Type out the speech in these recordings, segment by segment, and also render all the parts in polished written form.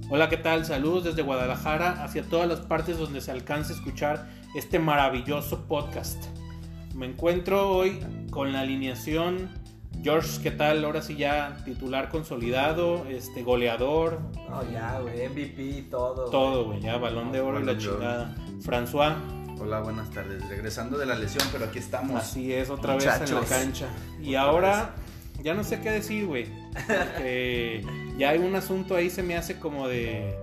Hola, ¿qué tal? Saludos desde Guadalajara hacia todas las partes donde se alcance a escuchar este maravilloso podcast. Me encuentro hoy con la alineación George, ¿qué tal? Ahora sí ya titular consolidado, goleador. No, ya, güey, MVP y todo. Todo, güey, ya balón de oro y la chingada. François. Hola, buenas tardes. Regresando de la lesión, pero aquí estamos. Así es, otra vez en la cancha. Y ahora, ya no sé qué decir, güey. Ya hay un asunto ahí, se me hace como de...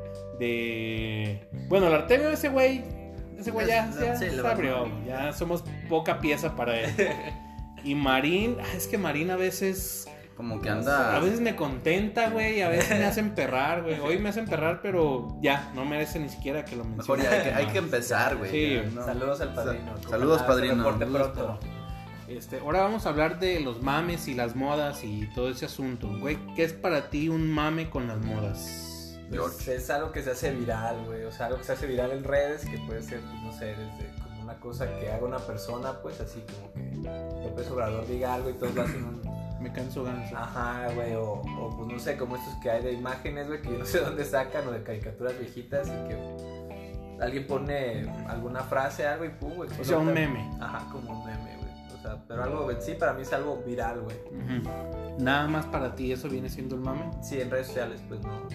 Bueno, el Artemio, ese güey ya se abrió. Ya somos poca pieza para él. Y Marín, es que Marín a veces... Como que anda... A veces me contenta, güey, a veces me hace emperrar, güey. Hoy me hace emperrar, pero ya, no merece ni siquiera que lo mencione. Mejor ya hay que empezar, güey. Sí. No. Saludos al padrino. Saludos, padrino. Pronto. Ahora vamos a hablar de los mames y las modas y todo ese asunto. Güey, ¿qué es para ti un mame con las modas? Pues es algo que se hace viral, güey. O sea, algo que se hace viral en redes, que puede ser, pues, no sé, desde como una cosa que haga una persona, pues así como que López Obrador diga algo y todos lo hacen un... Me canso ganso. Ajá, güey, o pues no sé, como estos que hay de imágenes, güey, que yo no sé dónde sacan, o de caricaturas viejitas y que alguien pone alguna frase, algo y pum, güey. O sea, un meme. Ajá, como un meme, güey. O sea, pero algo, sí, para mí es algo viral, güey. Uh-huh. Nada más para ti, ¿eso viene siendo el mame? Sí, en redes sociales, pues no.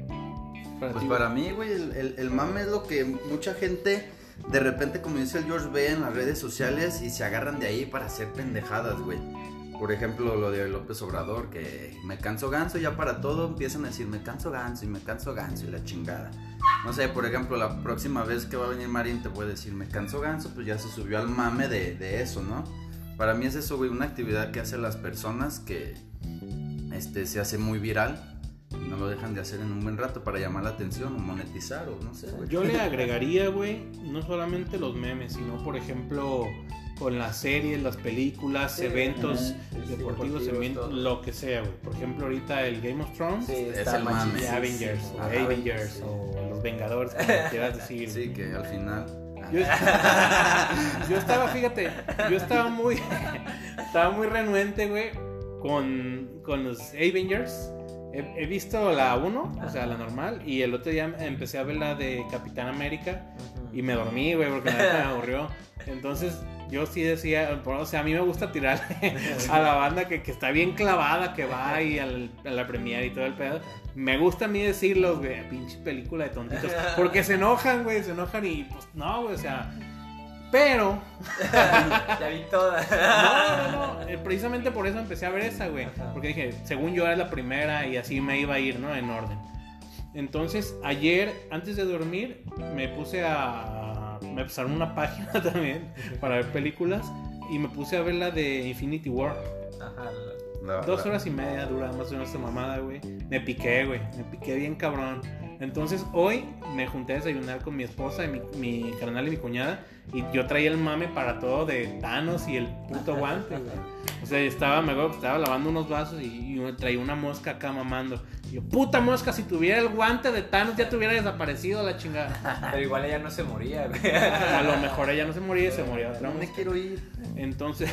Para mí, güey, el mame es lo que mucha gente, de repente, como dice el George, ve en las redes sociales y se agarran de ahí para hacer pendejadas, güey. Por ejemplo, lo de López Obrador, que me canso ganso, ya para todo empiezan a decir me canso ganso y la chingada. No sé, por ejemplo, la próxima vez que va a venir Marín te voy a decir me canso ganso, pues ya se subió al mame de eso, ¿no? Para mí es eso, güey, una actividad que hacen las personas que se hace muy viral y no lo dejan de hacer en un buen rato para llamar la atención o monetizar o no sé, güey. Yo le agregaría, güey, no solamente los memes, sino por ejemplo... con las series, las películas, sí, eventos deportivos, eventos, lo que sea, güey. Por ejemplo, ahorita el Game of Thrones es el mame. De Avengers, sí. o Avengers, o los Vengadores, como quieras decir. Sí, que al final... Yo estaba muy renuente, güey, con los Avengers. He visto la 1, o sea, la normal, y el otro día empecé a ver la de Capitán América y me dormí, güey, porque me aburrió. Entonces, yo sí decía, o sea, a mí me gusta tirar a la banda que está bien clavada, que va ahí a la premiere y todo el pedo. Me gusta a mí decirlo, güey, pinche película de tontitos, porque se enojan, güey, y pues no, güey, o sea... Pero ya vi toda. No, precisamente por eso empecé a ver esa, güey. Porque dije, según yo era la primera y así me iba a ir, ¿no? En orden. Entonces, ayer, antes de dormir, me pasaron una página también para ver películas y me puse a ver la de Infinity War. Ajá. 2 horas y media dura más o menos esta mamada, güey. Me piqué bien cabrón. Entonces hoy me junté a desayunar con mi esposa y mi carnal y mi cuñada. Y yo traía el mame para todo de Thanos y el puto guante, güey. O sea, estaba lavando unos vasos y traía una mosca acá mamando. Y yo, puta mosca, si tuviera el guante de Thanos ya te hubiera desaparecido la chingada. Pero igual ella no se moría, güey. A lo mejor ella no se moría y se moría otra ¿Dónde quiero ir? Entonces,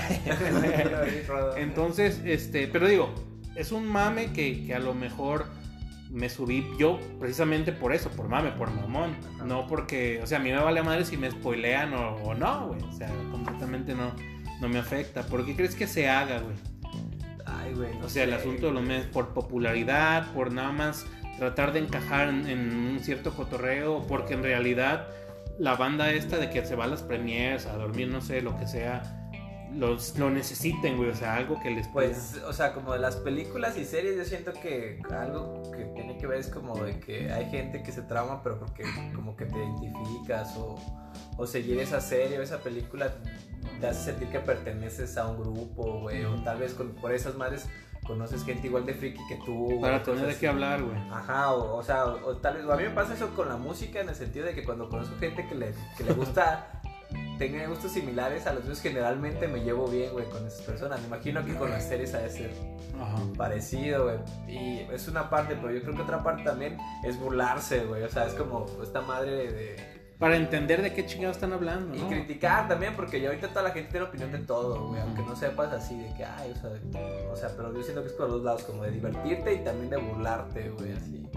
pero digo, es un mame que a lo mejor me subí yo precisamente por eso, por mame, por mamón. Ajá. No porque, o sea, a mí me vale madre si me spoilean o no, güey. O sea, completamente no me afecta. ¿Por qué crees que se haga, güey? Ay, güey. O sea, el asunto de los memes, por popularidad, por nada más tratar de encajar en un cierto cotorreo, porque en realidad la banda esta de que se va a las premiers a dormir, no sé, lo que sea, lo necesiten, güey, o sea, algo que les pueda... Pues, o sea, como de las películas y series, yo siento que algo que tiene que ver es como de que hay gente que se trauma, pero porque como que te identificas o seguir esa serie o esa película te hace sentir que perteneces a un grupo, güey, o tal vez por esas madres conoces gente igual de friki que tú. Para tener de qué hablar, güey. Ajá, o sea, o tal vez, a mí me pasa eso con la música en el sentido de que cuando conozco gente que le gusta... tenga gustos similares a los míos, generalmente me llevo bien, güey, con esas personas. Me imagino que con las series ha de ser parecido, güey. Y es una parte, pero yo creo que otra parte también es burlarse, güey. O sea, es como esta madre de... Para entender de qué chingados están hablando, ¿no? Y criticar también, porque ya ahorita toda la gente tiene opinión de todo, güey. Aunque no sepas así de que, ay, o sea, pero yo siento que es por los dos lados, como de divertirte y también de burlarte, güey, así.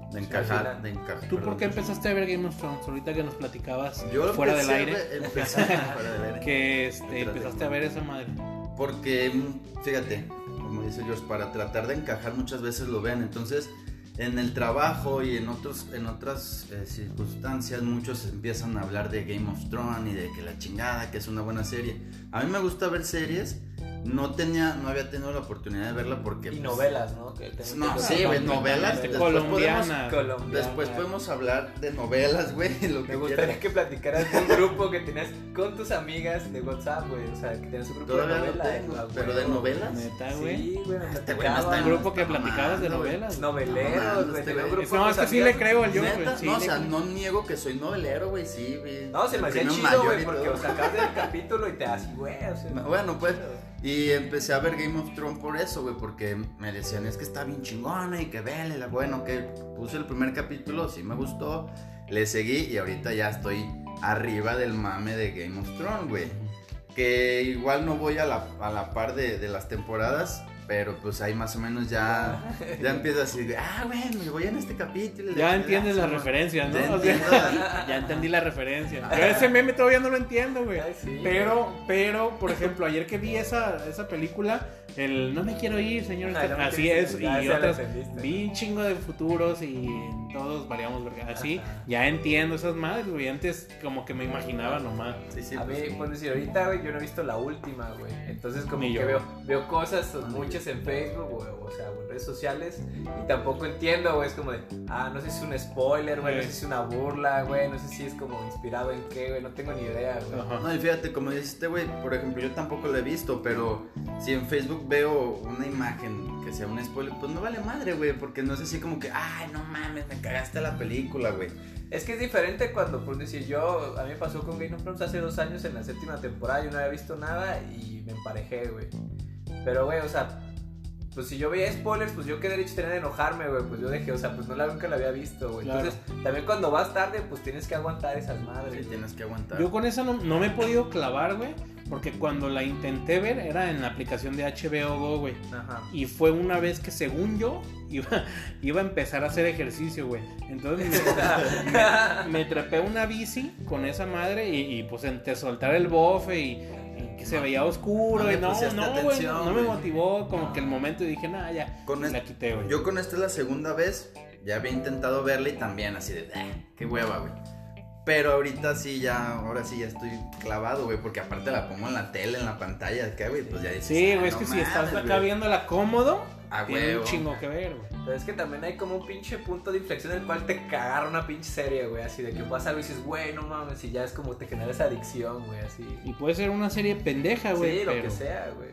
De encajar. ¿Tú por qué empezaste a ver Game of Thrones? Ahorita que nos platicabas Yo fuera del aire. Empecé fuera del aire. Que empezaste a ver esa madre. Porque, fíjate, como dice George, para tratar de encajar muchas veces lo ven. Entonces, en el trabajo y en otras circunstancias, muchos empiezan a hablar de Game of Thrones y de que la chingada, que es una buena serie. A mí me gusta ver series. No había tenido la oportunidad de verla porque... Y novelas, ¿no? Sí, güey, novelas. Colombiana. Después podemos hablar de novelas, güey. Me gustaría que platicaras de un grupo que tenías con tus amigas de WhatsApp, güey. O sea, que tenías un grupo de novelas. ¿Pero de novelas? Neta, güey. Sí, güey. Un grupo que platicabas de novelas. Noveleros, güey. No, es que sí le creo al yo, güey. No, o sea, no niego que soy novelero, güey. Sí, güey. No, se me hacía chido, güey, porque o sacas del capítulo y te así, güey. Bueno, pues... Y empecé a ver Game of Thrones por eso, güey, porque me decían, es que está bien chingona y que vele, bueno, que puse el primer capítulo, sí me gustó, le seguí y ahorita ya estoy arriba del mame de Game of Thrones, güey. Que igual no voy a la par de las temporadas, pero pues ahí más o menos ya empieza así de, güey, me voy en este capítulo. Ya entiendes las referencias, ¿no? O sea, ya entendí la referencia. Yo ese meme todavía no lo entiendo, güey. Sí, pero, por ejemplo, ayer que vi esa película, el no me quiero ir, señor. Así es, y otras, vi un chingo de futuros y todos variamos, verga. Así, ya entiendo esas madres, güey. Antes como que me imaginaba nomás. Sí, a mí, por decir, ahorita, güey, yo no he visto la última, güey. Entonces como Ni que yo. veo cosas, muchas en Facebook, güey, o sea, en redes sociales, y tampoco entiendo, güey, es como de, no sé si es un spoiler, güey, no sé si es una burla, güey, no sé si es como inspirado en qué, güey, no tengo ni idea, güey. No, y fíjate, como dijiste, güey, por ejemplo, yo tampoco lo he visto, pero si en Facebook veo una imagen que sea un spoiler, pues no vale madre, güey, porque no es así como que, no mames, me cagaste la película, güey. Es que es diferente cuando, por decir, a mí me pasó con Game of Thrones hace 2 años en la 7ª temporada, yo no había visto nada y me emparejé, güey. Pero, güey, o sea, pues si yo veía spoilers, pues yo qué derecho tenía de enojarme, güey, pues yo dejé, o sea, pues nunca la había visto, güey. Claro. Entonces, también cuando vas tarde, pues tienes que aguantar esas madres. Sí, tienes que aguantar. Yo con esa no me he podido clavar, güey, porque cuando la intenté ver era en la aplicación de HBO Go, güey. Ajá. Y fue una vez que, según yo, iba a empezar a hacer ejercicio, güey. Entonces me trepé una bici con esa madre y pues entre soltar el bofe y que se veía oscuro no y le no, pusiste güey, atención, no me güey. motivó como que el momento y dije, ya, la quité, güey. Yo con esta es la segunda vez, ya había intentado verla y también así de, qué hueva, güey. Pero ahorita sí ahora sí ya estoy clavado, güey, porque aparte la pongo en la tele, en la pantalla, acá, güey, pues ya dices, Sí, güey, es no que si mames, estás acá güey. viéndola cómodo, tiene huevo. un chingo que ver, güey. Pero es que también hay como un pinche punto de inflexión en el cual te cagaron una pinche serie, güey, así de que pasa algo y dices, güey, no mames, y ya es como te genera esa adicción, güey, así. Y puede ser una serie pendeja, güey. Sí, lo pero que sea, güey.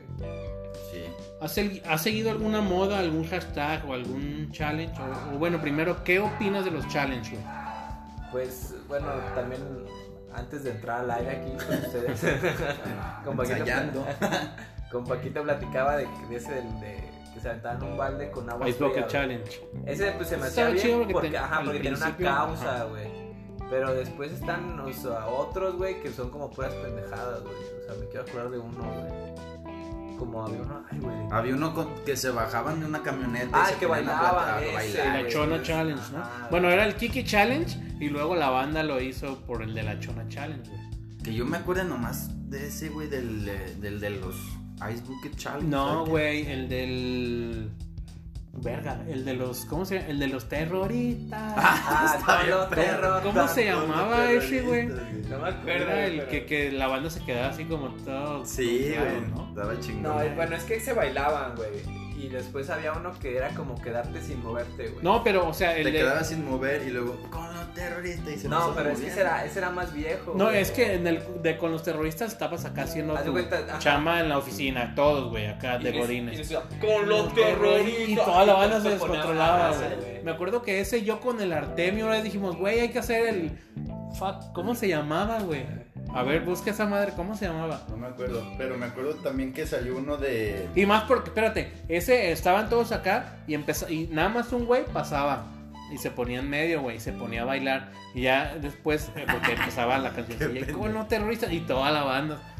Sí. ¿Has seguido alguna moda, algún hashtag o algún challenge? O bueno, primero, ¿qué opinas de los challenges, güey? Pues, bueno, también antes de entrar al aire aquí con ustedes, Ensayando. con Paquito platicaba de ese que se aventaban un balde con agua Ice fría, Bucket güey. Challenge. Ese pues se me Estaba hacía chido bien porque porque al tiene una principio, causa, ajá. güey. Pero después están, o sea, otros, güey, que son como puras pendejadas, güey. O sea, me quiero acordar de uno, güey. Como había uno, güey. Había uno que se bajaban de una camioneta y se que ponían a bailaban, bailar, La güey. Chona Challenge, ¿no? Bueno, era el Kiki Challenge y luego la banda lo hizo por el de la Chona Challenge, güey. Que yo me acuerdo nomás de ese, güey, del de los Ice Bucket Challenge. No, ¿sabes qué? güey, el del... Verga, el de los... ¿Cómo se llama? El de los terroristas. Está bien, todos los perro. ¿Cómo se llamaba ese, güey? No me acuerdo. Era el pero- que la banda se quedaba así como todo... Sí, confiado, güey. ¿no? Estaba chingón. No, bueno, es que se bailaban, güey. Y después había uno que era como quedarte sin moverte, güey. No, pero, o sea, el Te de... quedabas sin mover y luego con los terroristas y se No, nos pero es que movían. ese era más viejo. No, güey. es que en el de con los terroristas estabas acá haciendo Haz de tu cuenta, ajá. chamba en la oficina, todos, güey, acá de Y godines. decía, con los terroristas. Y toda la banda se te ponían descontrolaba, a base, güey. Me acuerdo que ese yo con el Artemio una vez dijimos, güey, hay que hacer el... Fuck, ¿cómo se llamaba, güey? A ver, busca esa madre, ¿cómo se llamaba? No me acuerdo, pero me acuerdo también que salió uno de... Y más porque, espérate, ese estaban todos acá y nada más un güey pasaba y se ponía en medio, güey, se ponía a bailar y ya después, porque empezaba la canción, y con los terroristas y toda la banda.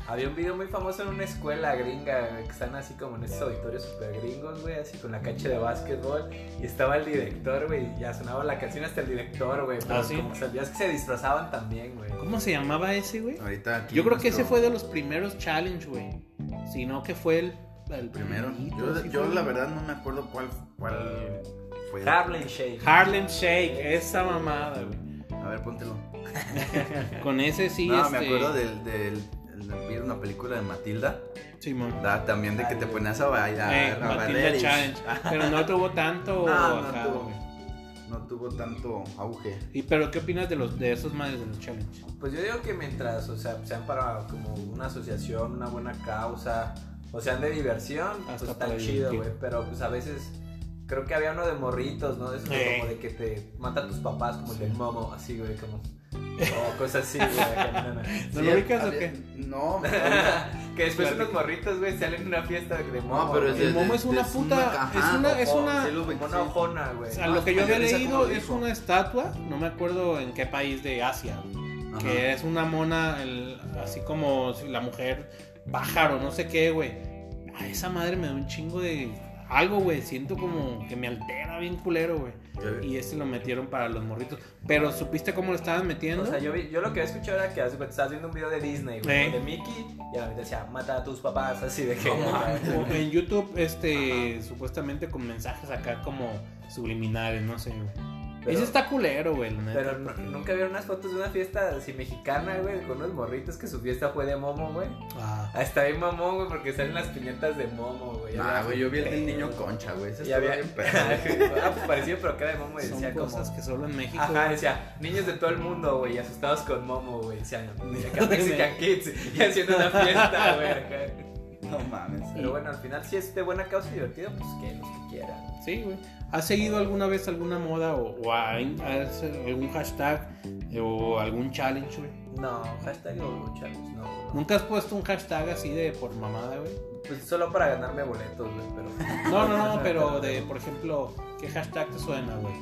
Había un video muy famoso en una escuela gringa, güey, que están así como en esos auditorios super gringos, güey, así con la cancha de básquetbol. Y estaba el director, güey, y ya sonaba la canción hasta el director, güey. Pero ¿sí? como sabías que se disfrazaban también, güey. ¿Cómo se llamaba ese, güey? Ahorita aquí Yo creo que nuestro- ese fue de los primeros challenge, güey. Si no que fue el primero. primerito, sí Yo fue. la verdad no me acuerdo cuál fue. Harlem Shake. Harlem Shake, esa mamada, güey. A ver, póntelo. Con ese sí, No, me acuerdo vi una película de Matilda. Simón. También de que te ponías a bailar, a Matilda barrer y- Challenge. Pero no tuvo tanto No acá, tuvo. güey. No tuvo tanto auge. ¿Y pero qué opinas de esos madres de los challenge? Pues yo digo que mientras, o sea, sean para como una asociación, una buena causa, o sean de diversión, Hasta pues para está chido, divertir. güey. Pero pues a veces creo que había uno de morritos, ¿no? De esos como de que te matan tus papás, como el del Momo, así, güey, como... O cosas así, güey. acá, ¿No lo ubicas o qué? No, Que después unos morritos, güey, salen en una fiesta de Momo. No, pero güey. El Momo es una puta. Es una. sí lo Como ubico, una sí. ojona, güey. O sea, lo que yo había mayonesa, como leído lo es dijo. una estatua, no me acuerdo en qué país de Asia, Ajá. que es una mona, así como si la mujer pájaro, no sé qué, güey. A esa madre me da un chingo de algo, güey. Siento como que me altera bien culero, güey. Y lo metieron para los morritos. Pero ¿supiste cómo lo estaban metiendo? O sea, yo lo que había escuchado era que estabas viendo un video de Disney, güey, Sí. de Mickey, y a la mitad decía, mata a tus papás, así de que... O en YouTube, supuestamente con mensajes acá como subliminales, no sé, güey. Pero- Ese está culero, güey, la neta. Pero nunca vieron unas fotos de una fiesta así mexicana, güey, con unos morritos que su fiesta fue de Momo, güey. Ah. Está bien mamón, güey, porque salen las piñatas de Momo, güey. Güey, yo vi el del niño concha, güey. Ese Y estaba había... bien perro. Ah, pues parecido, pero que era de Momo y Son decía como... cosas que solo en México. Ajá, decía, niños de todo el mundo, güey, asustados con Momo, güey. Decían, acá Mexican Kids, y haciendo una fiesta, güey, acá. No mames. Pero bueno, al final, si es de buena causa y divertido, pues que los que quieran. Sí, güey. ¿Has seguido alguna vez alguna moda o algún hashtag o algún challenge, güey? No, hashtag o challenge, no. ¿Nunca has puesto un hashtag así de por mamada, güey? Pues solo para ganarme boletos, güey, pero... No, pero de, por ejemplo, ¿qué hashtag te suena, güey?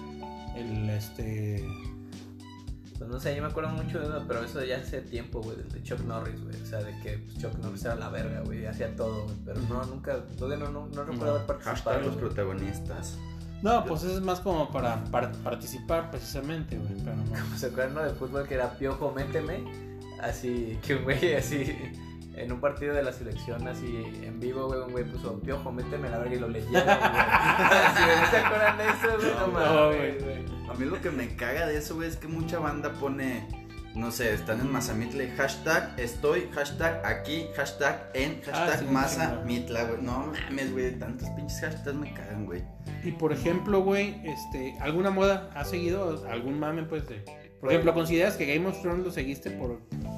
Pues no sé, yo me acuerdo mucho de uno, pero eso ya hace tiempo, güey, de Chuck Norris, güey. O sea, de que pues, Chuck Norris era la verga, güey, hacía todo, güey. Pero no, nunca, todavía no recuerdo haber participado. Hashtag los güey. protagonistas. No, pues eso es más como para participar precisamente, güey, pero no. ¿Se acuerdan uno de fútbol que era Piojo, méteme? Así, que un güey así, en un partido de la selección, así, en vivo, güey, un güey puso Piojo, méteme la verga y lo leyeron, güey. Así, ¿no se acuerdan de eso, güey? No, No, mames, güey. A mí lo que me caga de eso, güey, es que mucha banda pone, no sé, están en Mazamitla y hashtag estoy, hashtag aquí, hashtag en, hashtag sí, Mazamitla, güey. No mames, güey, tantos pinches hashtags me cagan, güey. Y por ejemplo, güey, ¿alguna moda has seguido? ¿Algún mame, pues, por ejemplo, consideras que Game of Thrones lo seguiste por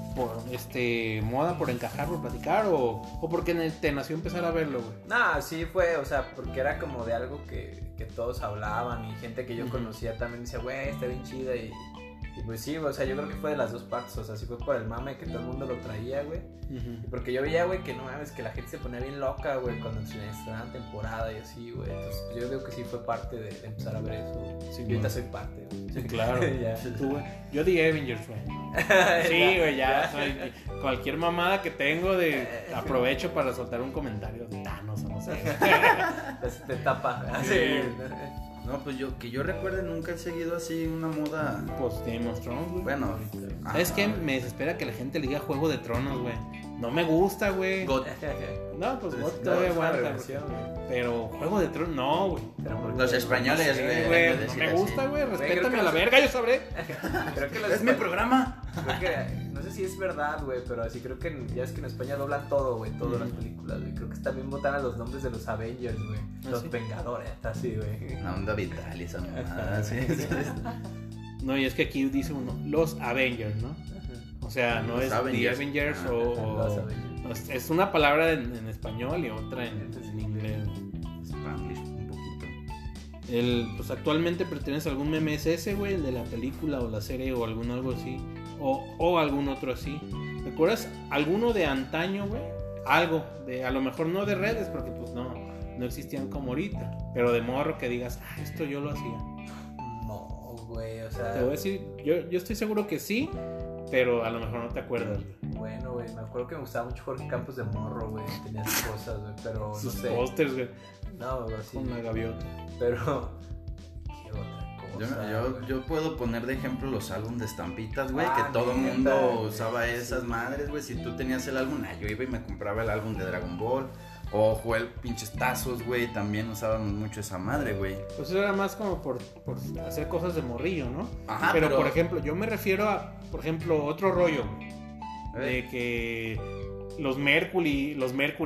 moda, por encajar, por platicar o porque te nació empezar a verlo, güey? No, sí fue, o sea, porque era como de algo que todos hablaban y gente que yo conocía también decía, güey, está bien chida y pues sí, o sea, yo creo que fue de las dos partes, o sea, sí fue por el mame que todo el mundo lo traía, güey. Y porque yo veía, güey, que no mames, que la gente se ponía bien loca, güey, cuando estrenaban temporada y así, güey. Entonces, pues, yo creo que sí fue parte de empezar a ver eso. Sí, y ahorita güey. soy parte, güey. Sí, claro. Ya. Tú, güey. Yo di Avengers, güey. Sí, güey, ya. Cualquier mamada que tengo aprovecho para soltar un comentario de Thanos o no sé. Te tapa. Sí. No, pues que yo recuerde nunca he seguido así una moda. Pues Game of Thrones, güey. Bueno, ¿Sabes qué? Me desespera que la gente le diga Juego de Tronos, güey. No me gusta, güey. God. No, pues No, God todavía es una aguanta. reversión, güey. Pero Juego de Tronos, no, güey. Pero porque- Los españoles, Sí, güey. güey, deben no decir me así. gusta, güey. creo Respétame que a la los- verga, yo sabré. Creo que los Es mi espa- programa. Creo que, no sé si es verdad, güey, pero así creo que ya es que en España doblan todo, güey, todas las películas, güey. Creo que también botan a los nombres de los Avengers, güey. Los sí? Vengadores, así, güey. La onda vital y esa mamada, sí. No, y es que aquí dice uno, los Avengers, ¿no? O sea, no Los es Avengers. The Avengers Ah, Los Avengers. es una palabra en español y otra en inglés. Spanglish, un poquito. Pues actualmente pertenece a algún meme, es ese, güey, el de la película o la serie o algo así. O algún otro así. ¿Recuerdas alguno de antaño, güey? Algo, a lo mejor no de redes, porque pues no existían como ahorita. Pero de morro que digas, esto yo lo hacía. No, güey, o sea. Te voy a decir, yo estoy seguro que sí, pero a lo mejor no te acuerdas, güey. bueno, güey. Me acuerdo que me gustaba mucho Jorge Campos de morro, güey. Tenía sus cosas, güey, pero no Sus sé. pósters, güey. No, güey, así. Con la gaviota. Pero, ¿qué otra cosa? Yo puedo poner de ejemplo los álbumes de estampitas, güey, Ah, que todo el neta, mundo güey. usaba esas Sí. madres, güey. Si tú tenías el álbum, yo iba y me compraba el álbum de Dragon Ball. O Joel pinches tazos, güey, también usábamos mucho esa madre, güey. Pues eso era más como por hacer cosas de morrillo, ¿no? Ajá, pero por ejemplo, yo me refiero a, por ejemplo, otro rollo, güey. De que los Mercury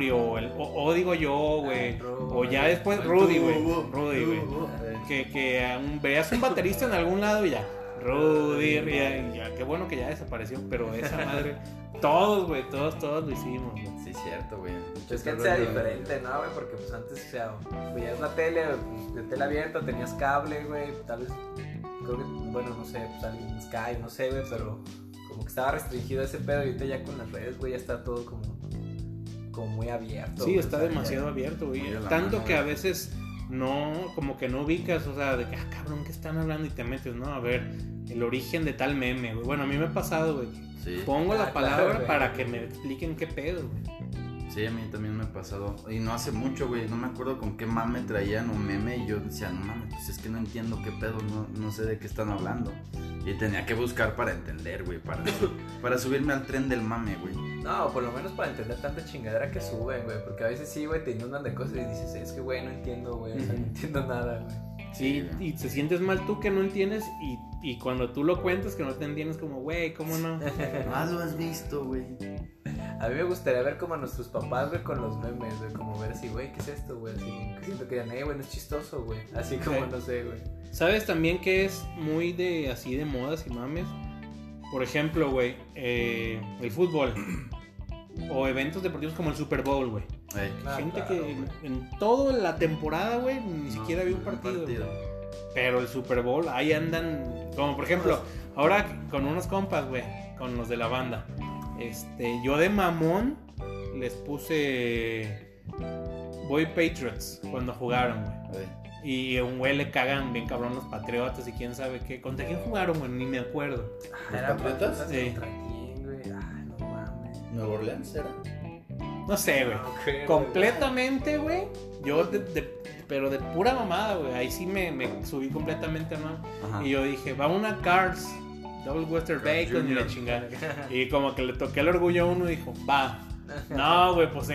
o digo yo, güey. O ya después Rudy, güey. Rudy, güey. Que veas un baterista en algún lado y ya. Rudy, ya, qué bueno que ya desapareció, pero esa madre, todos, güey, todos lo hicimos, güey. Sí, cierto, güey. Es que antes era diferente, ¿no, güey? Porque pues antes, o sea, veías la tele, pues, de tele abierta, tenías cable, güey, tal vez, creo que, bueno, no sé, pues alguien Sky, no sé, güey, pero como que estaba restringido ese pedo y ahorita ya con las redes, güey, ya está todo como muy abierto. Sí, güey, está o sea, demasiado ya. abierto, güey. Muy de la Tanto mano, que a güey. veces no, como que no ubicas, o sea, de que, cabrón, ¿qué están hablando? Y te metes, ¿no? A ver, el origen de tal meme, güey. Bueno, a mí me ha pasado, güey. Sí. Pongo la Claro, palabra güey. para que me expliquen qué pedo, güey. Sí, a mí también me ha pasado. Y no hace mucho, güey. No me acuerdo con qué mame traían un meme. Y yo decía, no mames, pues es que no entiendo qué pedo. No sé de qué están hablando. Y tenía que buscar para entender, güey. Para subirme al tren del mame, güey. No, por lo menos para entender tanta chingadera que suben, güey, porque a veces sí, güey, te inundan de cosas y dices, es que, güey, no entiendo, güey, o sea, no entiendo nada, güey. Sí, y te sientes mal tú que no entiendes y cuando tú lo cuentas que no te entiendes como, güey, ¿cómo no? Ah, lo has visto, güey. A mí me gustaría ver como a nuestros papás, güey, con los memes, güey, como ver así, güey, ¿qué es esto, güey? Así como que siento que digan, güey, no es chistoso, güey, así como, no sé, güey. ¿Sabes también que es muy de así de modas y mames? Por ejemplo, güey, el fútbol o eventos deportivos como el Super Bowl, güey. Ah, Gente claro, que güey. en toda la temporada, güey, ni siquiera había un partido. Güey. Pero el Super Bowl, ahí andan, como por ejemplo, ahora con unos compas, güey, con los de la banda. Yo de mamón les puse Boy Patriots cuando jugaron, güey. Y a un güey le cagan bien cabrón los Patriotas y quién sabe qué. ¿Contra quién jugaron, güey? Ni me acuerdo. ¿Los ¿Eran Patriotas? Patriotas Sí. contra quién, güey? Ay, no mames. ¿Nueva Orleans era? No sé, güey. No creo, Completamente, güey. Yo, pero de pura mamada, güey. Ahí sí me subí completamente, ¿no? Ajá. Y yo dije, va una Cars, Double Western Carl's Bacon y la Jr. chingada. Y como que le toqué el orgullo a uno y dijo, va. No, güey, pues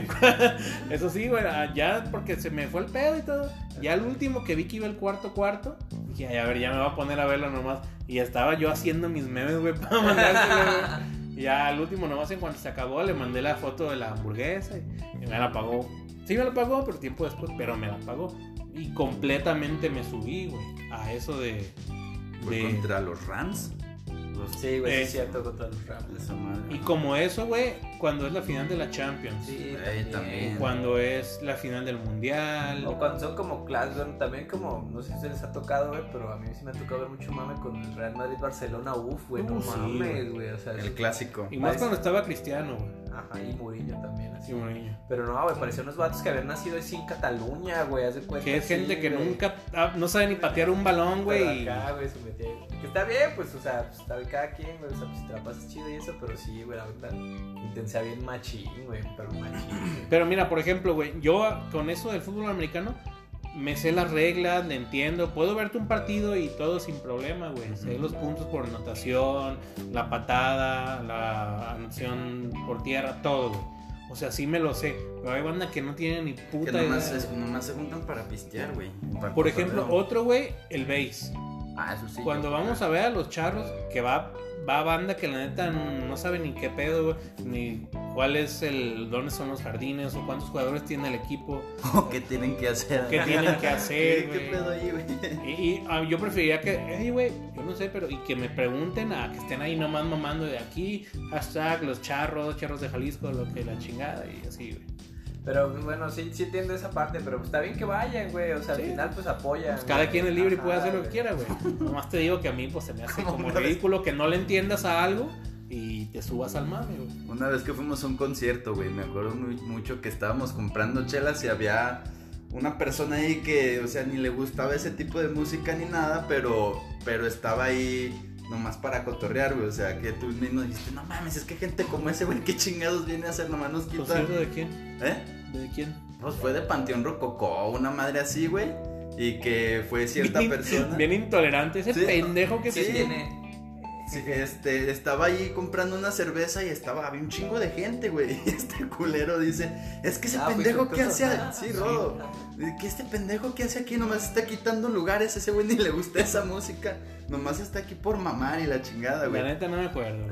eso sí, güey, ya porque se me fue el pedo y todo. Ya el último que vi que iba el cuarto, dije, ay, a ver, ya me voy a poner a verlo nomás. Y ya estaba yo haciendo mis memes, güey, para mandárselo, güey. Y ya al último nomás en cuanto se acabó le mandé la foto de la hamburguesa y me la pagó. Sí me la pagó, pero tiempo después, pero me la pagó. Y completamente me subí, güey, a eso de... ¿Fue contra los Rams? Sí, güey, sí es cierto, contra los Rams. Esa madre. Y como eso, güey, cuando es la final de la Champions. Sí, también. Cuando es la final del mundial. O cuando son como clases, también como, no sé si se les ha tocado, güey, pero a mí sí me ha tocado ver mucho mame con el Real Madrid-Barcelona, güey, no Sí, mames, güey, o sea, El sí. clásico. Y más cuando estaba Cristiano, güey. Ajá, y Mourinho también, así. Sí, Mourinho. Pero no, güey, parecían unos vatos que habían nacido así en Cataluña, güey, haz de cuenta. Que es sí, gente que güey. nunca no sabe ni patear un balón, Pero güey. acá, güey, se metía. Que está bien, pues, o sea, pues, está bien cada quien, güey, o sea, pues si te la pasas chido y eso, pero sí, güey, la verdad, intensidad bien machín, güey, pero machín. Pero mira, por ejemplo, güey, yo con eso del fútbol americano me sé las reglas, le entiendo. Puedo verte un partido y todo sin problema, güey. Sé los puntos por anotación, la patada, la anotación por tierra, todo, güey. O sea, sí me lo sé. Pero hay banda que no tiene ni puta Que nomás, idea. nomás se juntan para pistear, güey. Por ejemplo, otro, güey, el bass. Ah, eso sí. Cuando vamos a ver a los charros, que va banda que la neta no sabe ni qué pedo, güey, ni cuál es dónde son los jardines o cuántos jugadores tiene el equipo, O qué tienen que hacer. qué tienen que hacer, ¿Qué güey. pedo ahí, güey? Y yo preferiría que, hey, güey, yo no sé, pero y que me pregunten a que estén ahí nomás mamando de aquí, hashtag los charros de Jalisco, lo que la chingada y así, güey. Pero bueno, sí entiendo esa parte, pero pues está bien que vayan, güey, o sea, Sí. al final pues apoyan. Pues cada güey. quien es libre y Ajá, puede hacer lo que güey. quiera, güey. Nomás te digo que a mí pues se me hace como una vez. ridículo que no le entiendas a algo y te subas al mame, güey. Una vez que fuimos a un concierto, güey, me acuerdo mucho que estábamos comprando chelas y había una persona ahí que, o sea, ni le gustaba ese tipo de música ni nada, pero estaba ahí nomás para cotorrear, güey. O sea, que tú mismo dijiste, no mames, es que gente como ese, güey, ¿qué chingados viene a hacer? Nomás nos quita. ¿Pues eso de quién? ¿De quién? Pues fue de Panteón Rococó, una madre así, güey. Y que fue cierta persona. Bien intolerante, ese Sí. pendejo que Sí, se tiene. Sí, estaba ahí comprando una cerveza y había un chingo de gente, güey. Y este culero dice, es que ese pendejo que hace, sí, Rodo, que este pendejo que hace aquí nomás está quitando lugares, ese güey ni le gusta esa música, nomás está aquí por mamar y la chingada, güey. La neta no me acuerdo.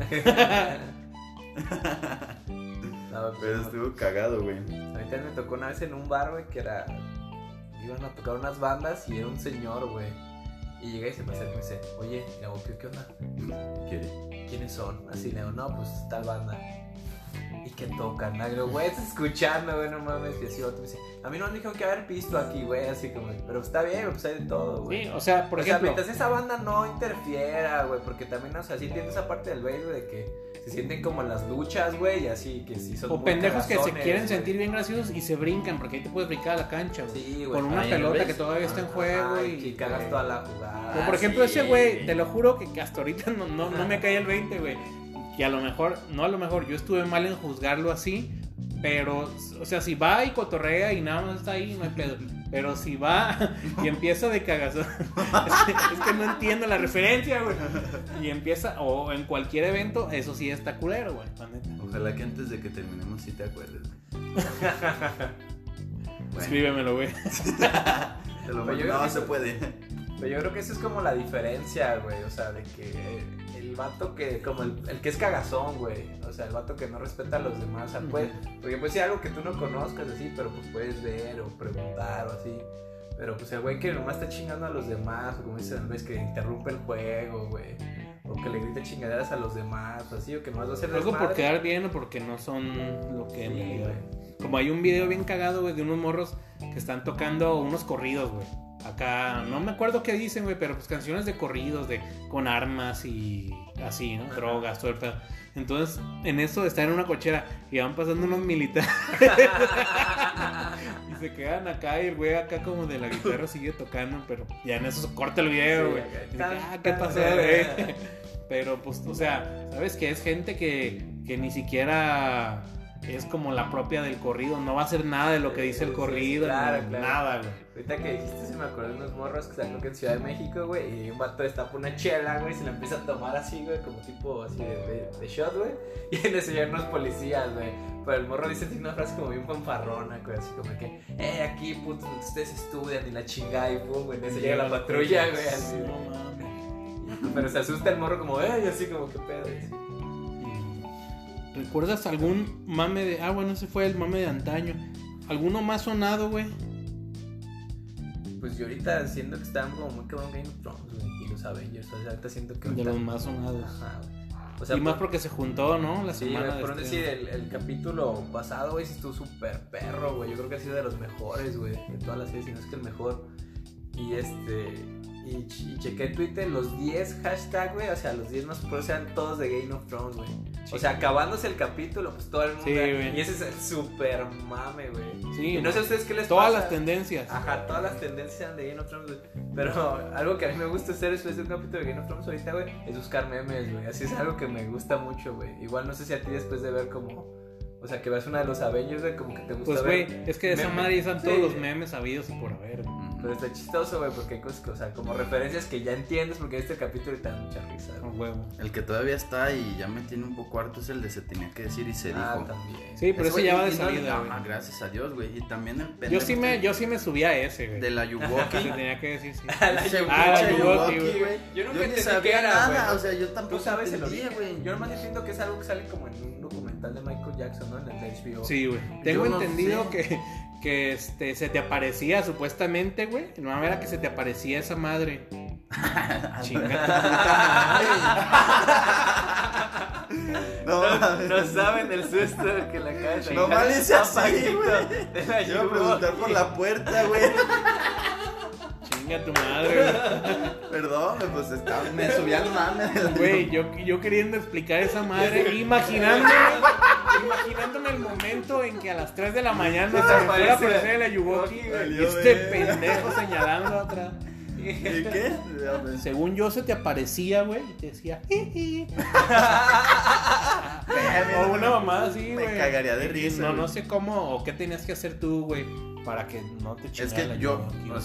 No, Pero estuvo cagado, güey. Ahorita me tocó una vez en un bar, güey, que era... Iban a tocar unas bandas y era un señor, güey. Y llega y se me acerca y me dice, oye, y le digo, ¿qué onda? ¿Quiénes son? Así le digo, no, pues tal banda. ¿Y qué tocan? Le digo, güey, estás escuchando, güey, no mames. Y así otro me dice, a mí no me dijeron que haber visto aquí, güey, así como, pero está bien, pues hay de todo, güey. Sí, o sea, por o ejemplo. sea, mientras esa banda no interfiera, güey, porque también, o sea, sí entiendo esa parte del baile, güey, de que se sienten como en las luchas, güey, y así, que sí son O muy pendejos que se cagazones, quieren güey. sentir bien graciosos y se brincan, porque ahí te puedes brincar a la cancha, güey. Sí, güey. Con una ahí pelota ves. que todavía está en juego y cagas toda la jugada. O por ejemplo sí. ese güey, te lo juro que hasta ahorita no me cae el 20, güey. Que a lo mejor, yo estuve mal en juzgarlo así, pero, o sea, si va y cotorrea y nada más está ahí, no hay pedo. Pero si va y empieza de cagazón, es que no entiendo la referencia, güey. Y empieza, o en cualquier evento, eso sí está culero, güey, la neta. Ojalá que antes de que terminemos sí te acuerdes, güey. Bueno, Escríbemelo, güey. te lo Pero yo no creo que- se puede. Pero yo creo que eso es como la diferencia, güey. O sea, de que el vato que, como el que es cagazón, güey. O sea, el vato que no respeta a los demás. O sea, porque puede ser algo que tú no conozcas, así, pero pues puedes ver o preguntar o así. Pero pues el güey que nomás está chingando a los demás, o como dicen Andrés, que interrumpe el juego, güey. O que le grita chingaderas a los demás, o así, o que nomás va a hacer Algo por desmadre. quedar bien o porque no son lo que en Sí, realidad. güey. Como hay un video bien cagado, güey, de unos morros que están tocando unos corridos, güey. Acá, no me acuerdo qué dicen, güey, pero pues canciones de corridos, con armas y así, ¿no? Drogas, todo el pedo. Entonces, en eso están en una cochera y van pasando unos militares. Y se quedan acá y el güey acá como de la guitarra sigue tocando, pero ya en eso se corta el video, Sí, güey. acá. Y dice, ¿qué pasó, güey? Pero pues, o sea, ¿sabes qué? Es gente que ni siquiera es como la propia del corrido, no va a hacer nada de lo que dice el Sí, corrido, claro, ni claro. nada, güey. Ahorita que dijiste se me acordé de unos morros que están creo que en Ciudad de México, güey, y un vato destapa una chela, güey, y se la empieza a tomar así, güey, como tipo así de shot, güey, y en eso llegan unos policías, güey. Pero el morro dice una frase como bien fanfarrona, güey, así como que, aquí, putos, ustedes estudian y la chingada, y pum, güey, en eso llega la patrulla, güey, así. No mames. Pero se asusta el morro como, y así como, qué pedo, y así. ¿Recuerdas algún mame de... bueno, ese fue el mame de antaño. ¿Alguno más sonado, güey? Pues yo ahorita siento que están como muy cabrón Game of Thrones, güey, y los Avengers, o sea, ahorita siento que De ahorita... los más sonados. Ajá, güey. O sea, Y más porque se juntó, ¿no? La sí, semana güey, por de decir, estreno. el capítulo pasado, güey, sí estuvo súper perro, güey. Yo creo que ha sido de los mejores, güey, de todas las series, si no es que el mejor. Y y chequé Twitter, los 10 hashtag, güey, o sea, los 10 más populares eran todos de Game of Thrones, güey. Sí. O sea, acabándose el capítulo, pues todo el mundo. Sí, güey. Y ese es el súper mame, güey. Sí, Y no sé a ustedes qué les todas pasa. las tendencias. Ajá, todas las tendencias eran de Game of Thrones, güey. Pero algo que a mí me gusta hacer después de un capítulo de Game of Thrones ahorita, güey, es buscar memes, güey. Así es algo que me gusta mucho, güey. Igual no sé si a ti después de ver como... O sea, que veas una de los Avengers, güey, como que te gusta Pues, ver... güey, es que de esa memes. madre están todos Sí. los memes habidos y por haber, güey. Pero está chistoso, güey, porque hay cosas que, o sea, como referencias que ya entiendes porque este capítulo te da mucha risa, A güey. huevo. El que todavía está y ya me tiene un poco harto es el de se tenía que decir y se Ah, dijo. también. Sí, pero ese ya va de y no, salida, no, güey. gracias a Dios, güey. Y también el pendejo Yo sí me subí a ese, güey. de la Que Yuwoki. tenía que decir, sí. La Ese Yuwoki, la pinche Yuwoki, Yuwoki, güey. Yo nunca ni entendí sabía qué era, nada, güey. o sea, yo tampoco Tú sabes el entendía, origen, güey. Yo nomás entiendo que es algo que sale como en un documental de Michael Jackson, ¿no? En el de HBO. Sí, güey. Tengo no entendido sé. que se te aparecía supuestamente, güey. No era que se te aparecía esa madre. Chinga tu puta No saben el susto que la acaba de No sacar. mal hice así, Paquito güey. de la Yo iba a preguntar por la puerta, güey. Chinga tu madre, güey. Perdón, pues me subí al mame de la Güey, yo queriendo explicar esa madre, imaginándome el momento en que a las 3 de la mañana se me fuera a aparecer la Yuwoki, güey, y Valió, este güey. pendejo señalando atrás. ¿Y qué? Según yo se te aparecía, güey, y te decía, o una mamada así, güey. Me cagaría de risa. No sé cómo o qué tenías que hacer tú, güey, para que no te Es chingara. que yo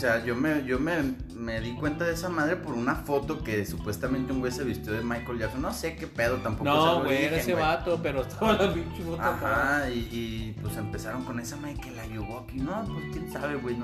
me di cuenta de esa madre por una foto que supuestamente un güey se vistió de Michael Jackson. No sé qué pedo, tampoco se No, lo güey, era dije, ese güey. vato, pero estaba la pinche foto. Ajá, y pues empezaron con esa madre que la llevó aquí. No, pues quién sabe, güey,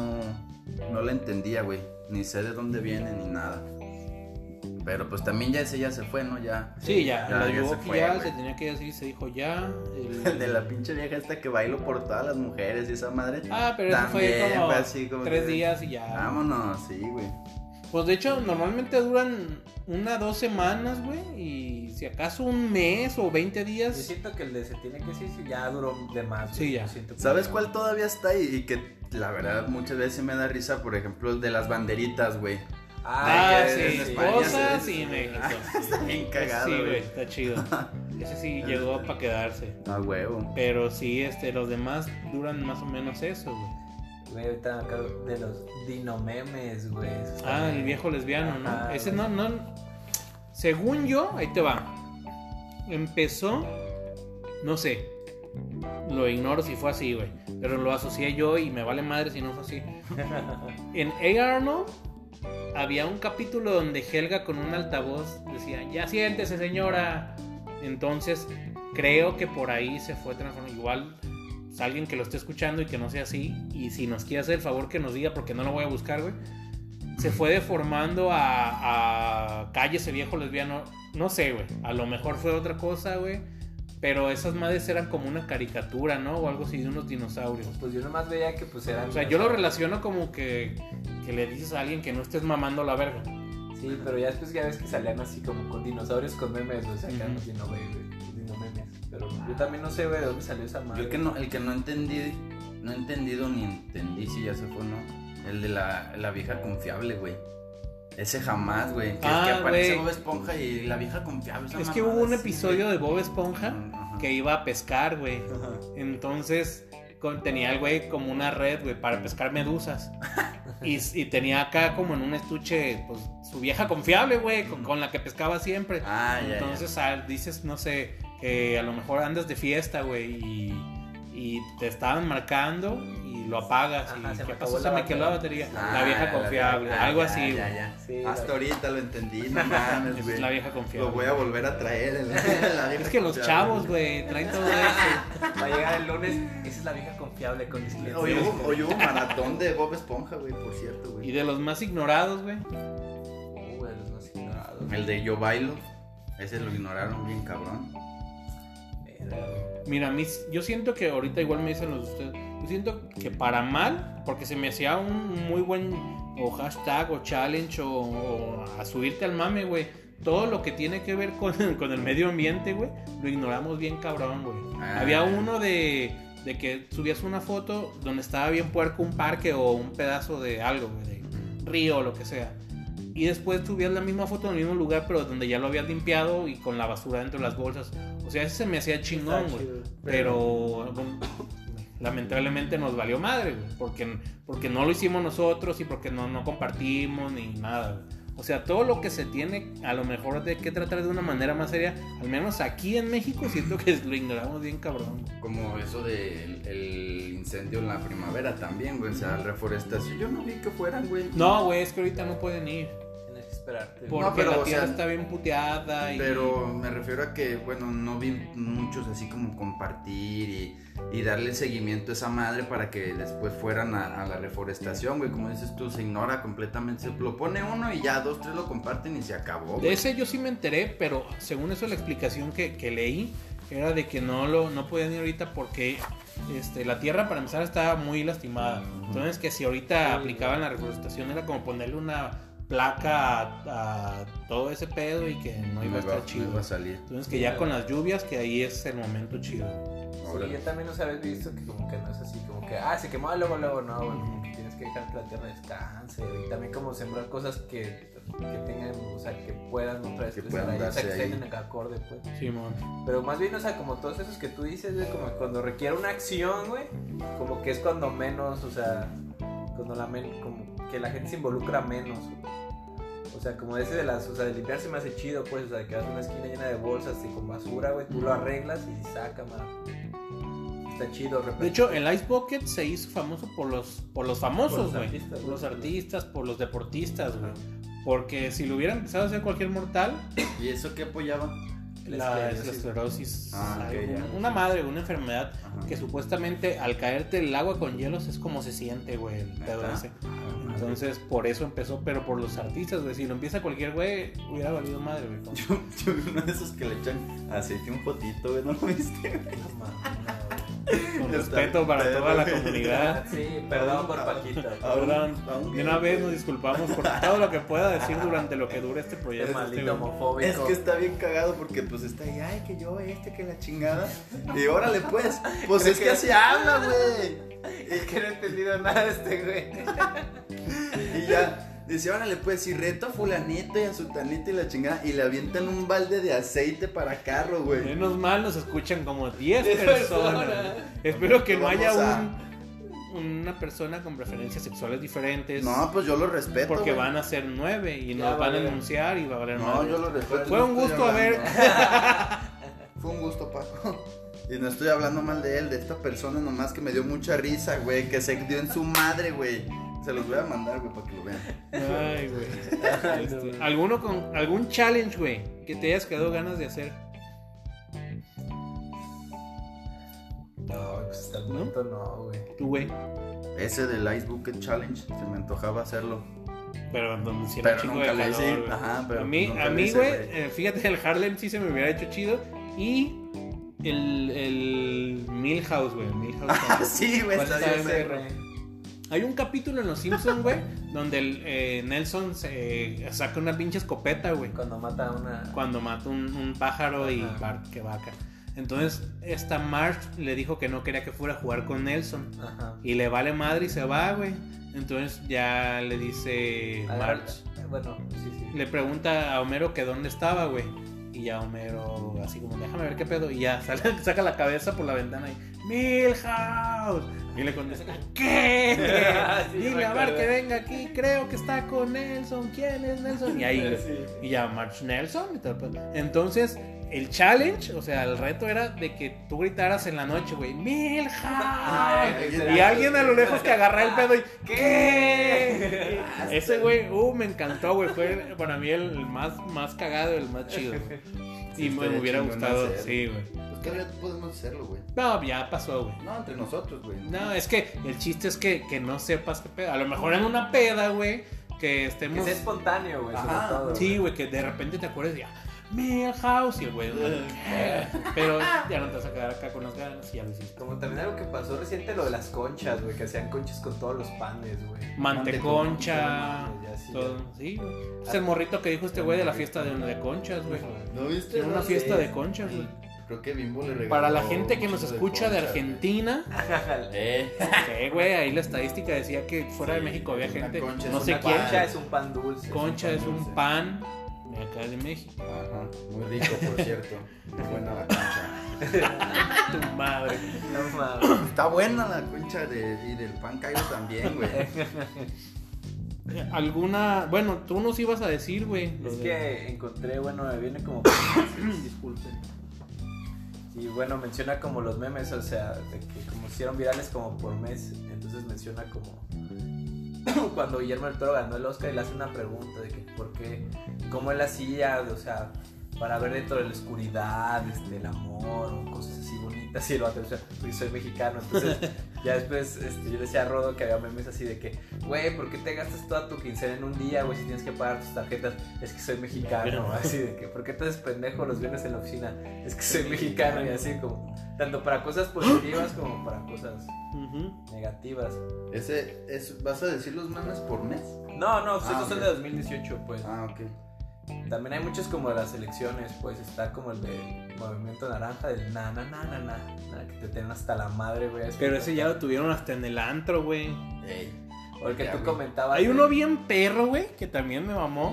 no la entendía, güey. Ni sé de dónde viene ni nada. Pero pues también ya ese ya se fue, ¿no? Ya. Sí, ya la ya llevó se que fue, ya güey. se tenía que decir, se dijo ya. El de la pinche vieja esta que bailó por todas las mujeres y esa madre. Ah, pero eso fue también como fue así, como 3 que- días y ya. Vámonos, sí, güey. Pues de hecho, normalmente duran 2 semanas, güey. Y si acaso un mes o 20 Yo días. siento que el de se tiene que decir si ya duró de más. Sí, güey. ya. Yo siento que ¿Sabes ya. cuál todavía está ahí? Y que la verdad muchas veces me da risa, por ejemplo, el de las banderitas, güey. Ah, que sí, en España cosas se- y México. Está bien cagado, Sí, güey, güey. está chido. Ese sí llegó para quedarse. A huevo. Pero sí, los demás duran más o menos eso, güey. Güey, ahorita me acuerdo de los dinomemes, güey. Esos Ah, también. el viejo lesbiano, ¿no? Ajá, Ese güey. no. Según yo, ahí te va. Empezó, no sé. Lo ignoro si fue así, güey. Pero lo asocié yo y me vale madre si no fue así. En A. Arnold había un capítulo donde Helga con un altavoz decía, ya siéntese, señora. Entonces, creo que por ahí se fue transformando. Igual, pues, alguien que lo esté escuchando y que no sea así, y si nos quiere hacer el favor que nos diga, porque no lo voy a buscar, güey. Se fue deformando a cállese viejo lesbiano. No sé, güey. A lo mejor fue otra cosa, güey. Pero esas madres eran como una caricatura, ¿no? O algo así de unos dinosaurios. Pues yo nomás veía que pues eran. O sea, yo lo relaciono como que le dices a alguien que no estés mamando la verga. Sí, pero ya después ya ves que salían así como con dinosaurios con memes, o sea, acá Ujú. los dinomemes. Pero yo también no sé, güey, de dónde salió esa madre. Yo el que no entendí, no he entendido ni entendí si ya se fue o no. El de la vieja confiable, güey. Ese jamás, güey. Que, Ah, que aparece güey. Bob Esponja y la vieja confiable. esa Es que mamada hubo un así, episodio güey. de Bob Esponja Ajá. que iba a pescar, güey. Ajá. Entonces tenía el güey como una red, güey, para pescar medusas. Y tenía acá como en un estuche, pues, su vieja confiable, güey, con la que pescaba siempre. Ah, ya, Entonces dices, no sé, que a lo mejor andas de fiesta, güey, y te estaban marcando y lo apagas. Ajá, y se me ¿qué acabó pasó? la Se me quedó la batería. batería. Ah, la vieja confiable, algo así, güey. Ya. Sí, Hasta la- ahorita lo entendí, no mames, Esa güey. es la vieja confiable. Lo voy a volver a traer. La vieja Es que los confiable. chavos, güey, traen todo eso. Va a llegar el lunes, esa es la vieja confiable con disquete. Hoy hubo maratón de Bob Esponja, güey, por cierto, Y güey. de los más ignorados, güey. Güey, los más ignorados. El de Yo Bailo, ese lo ignoraron bien cabrón. Verga, güey. Mira, yo siento que ahorita igual me dicen los de ustedes. Yo siento que para mal, porque se me hacía un muy buen o hashtag o challenge o a subirte al mame, güey. Todo lo que tiene que ver con el medio ambiente, güey, lo ignoramos bien cabrón, güey. Ah. Había uno de que subías una foto donde estaba bien puerco un parque o un pedazo de algo, güey, de río o lo que sea. Y después subías la misma foto en el mismo lugar, pero donde ya lo habías limpiado y con la basura dentro de las bolsas. O sea, ese se me hacía chingón, Está güey. chido. Pero bueno, lamentablemente nos valió madre, güey. Porque no lo hicimos nosotros y porque no compartimos ni nada, güey. O sea, todo lo que se tiene a lo mejor de que tratar de una manera más seria, al menos aquí en México siento que lo ignoramos bien cabrón, güey. Como eso del el incendio en la primavera también, güey. O sea, reforestación. Yo no vi que fueran, güey. No, güey, es que ahorita no pueden ir. Tienes que esperarte. güey. Porque pero, la o tierra sea, está bien puteada y... Pero me refiero a que, bueno, no vi muchos así como compartir y darle seguimiento a esa madre para que después fueran a la reforestación, güey. Como dices tú, se ignora completamente. Se lo pone uno y ya 2, 3 lo comparten y se acabó, De güey. ese yo sí me enteré, pero según eso la explicación que leí era de que no podían ir ahorita porque la tierra para empezar estaba muy lastimada. Entonces que si ahorita aplicaban la reforestación era como ponerle una placa a todo ese pedo y que no iba a estar No chido. iba a salir. Entonces que ya con las lluvias que ahí es el momento chido. Sí, yo también no habéis visto que como que no es así, como que, se quemó luego, no, güey, como que tienes que dejar que la tierra descanse, y también como sembrar cosas que tengan, o sea, que puedan otra vez Que crecer puedan ahí, o sea, darse que ahí. estén en acorde, pues. Simón. Pero más bien, o sea, como todos esos que tú dices, güey, como cuando requiere una acción, güey, como que es cuando menos, o sea, como que la gente se involucra menos. O sea, como ese de de limpiar se me hace chido, pues, o sea, que vas a una esquina llena de bolsas y con basura, güey, tú lo arreglas y saca, man. Está chido. De hecho, el Ice Bucket se hizo famoso por los famosos, güey. Por los güey. artistas, por los deportistas, güey. Porque si lo hubiera empezado a hacer cualquier mortal, ¿Y eso qué apoyaba? la esclerosis, ok, ya. una madre, una enfermedad Ajá. que supuestamente al caerte el agua con hielos es como se siente, güey, el pedo ¿Neta? ese. Entonces, por eso empezó, pero por los artistas, güey. Si lo empieza cualquier güey, hubiera valido madre, güey. Yo vi uno de esos que le echan aceite y un fotito, güey, ¿no lo viste? Con respeto para toda la comunidad. Sí, perdón por Paquito. Perdón, de una vez nos disculpamos por todo lo que pueda decir durante lo que dure este Es proyecto. maldito homofóbico. Es que está bien cagado porque pues está ahí, ay, que yo que la chingada. Y órale pues, pues Creo es que que- así habla, güey. Es que no he entendido nada de este güey. Y ya, dice, órale pues, y reto a fulanito y a sutanito y la chingada. Y le avientan un balde de aceite para carro, güey. Menos mal nos escuchan como 10 10 personas. personas. Espero que no Vamos haya una persona con preferencias sexuales diferentes. No, pues yo lo respeto, porque güey. van a ser 9 y Ya nos van a vale. denunciar y va a valer No, madre. yo lo respeto. Fue no un estoy gusto haber. hablando. Fue un gusto, Paco. Y no estoy hablando mal de él, de esta persona nomás que me dio mucha risa, güey, que se dio en su madre, güey. Se los voy a mandar, güey, para que lo vean. Ay, güey. ¿Algún challenge, güey, que te hayas quedado ganas de hacer? No, pues hasta el momento no, güey. Tú, güey. Ese del Ice Bucket Challenge, se me antojaba hacerlo. Pero donde hiciera Pero un chingo nunca de lo calor, hice. güey. Ajá, pero A mí, nunca lo hice, güey, güey. fíjate, el Harlem sí se me hubiera hecho chido. Y el Milhouse, güey. Ah, sí, güey, ¿Cuál está es bien, ese, perro. güey? Hay un capítulo en Los Simpsons, güey, donde Nelson se saca una pinche escopeta, güey. Cuando mata a una... Cuando mata un pájaro y Ajá. Bart que vaca. Entonces, esta Marge le dijo que no quería que fuera a jugar con Nelson. Ajá. Y le vale madre y se va, güey. Entonces ya le dice Marge. Bueno, sí. Le pregunta a Homero que dónde estaba, güey. Y ya Homero, así como, déjame ver qué pedo. Y ya saca la cabeza por la ventana y, ¡Milhouse! Y le contesta, ¿qué? Sí, Dile me a Bart acordé. que venga aquí, creo que está con Nelson. ¿Quién es Nelson? Y ahí, Sí. y ya, Marge Nelson. Y todo el pedo. Entonces, el challenge, o sea, el reto era de que tú gritaras en la noche, güey, ¡Milhouse! Y alguien a lo lejos que agarra el pedo y, ¿qué? Ese güey, me encantó, güey. Fue para mí el más cagado, el más chido. Sí, Y me estaría hubiera chingón gustado, hacerlo. sí, güey. Pues que ya podemos hacerlo, güey. No, ya pasó, güey. No, entre nosotros, güey. No, es que el chiste es que no sepas qué pedo. A lo mejor en una peda, güey, que Que estemos. sea espontáneo, güey, sobre Ajá. todo. Sí, güey, que de repente te acuerdes y ya, Milhouse, y el güey, ¿qué? Pero ya no te vas a quedar acá con las ganas y ya lo hiciste. Como también algo que pasó reciente, lo de las conchas, güey, que hacían conchas con todos los panes, güey. Manteconcha, Ya, sí, todo, sí, güey. Es el morrito que dijo este güey de la fiesta de conchas, güey. ¿No viste? Era una fiesta de conchas, güey. Creo que Bimbo le regaló. Para la gente que un nos chingo escucha de conchas, Argentina, güey. güey, ahí la estadística decía que fuera de Sí, México había una gente, concha no es sé una quién. Concha es un pan dulce. Concha es un dulce. pan de acá de México. Ajá, muy rico, por cierto. Muy buena la concha. Tu madre. No mames. Está buena la concha y del pan Cairo también, güey. Alguna, bueno, tú nos ibas a decir, güey. lo Es de- que encontré, bueno, me viene como... Disculpen. Y bueno, menciona como los memes, o sea, de que como hicieron virales como por mes. Entonces menciona como... Cuando Guillermo del Toro ganó el Oscar y le hace una pregunta de que por qué, cómo él hacía, o sea, para ver dentro de la oscuridad, el amor o cosas así bonitas y el vato, o sea, porque soy mexicano, entonces ya después yo le decía a Rodo que había memes así de que, güey, ¿por qué te gastas toda tu quincena en un día, güey, si tienes que pagar tus tarjetas? Es que soy mexicano, así de que, ¿por qué te haces pendejo los viernes en la oficina? Es que soy mexicano y así como, tanto para cosas positivas como para cosas Ujú. negativas. ¿Vas a decir los memes por mes? No, pues estos ok. son de 2018, pues. Ah, ok. También hay muchos como de las elecciones, pues está como el de Movimiento Naranja, del na, que te tienen hasta la madre, güey. Pero ese ya lo tuvieron hasta en el antro, güey. Ey. O el que Ya, tú güey. comentabas. Hay de- uno bien perro, güey, que también me mamó.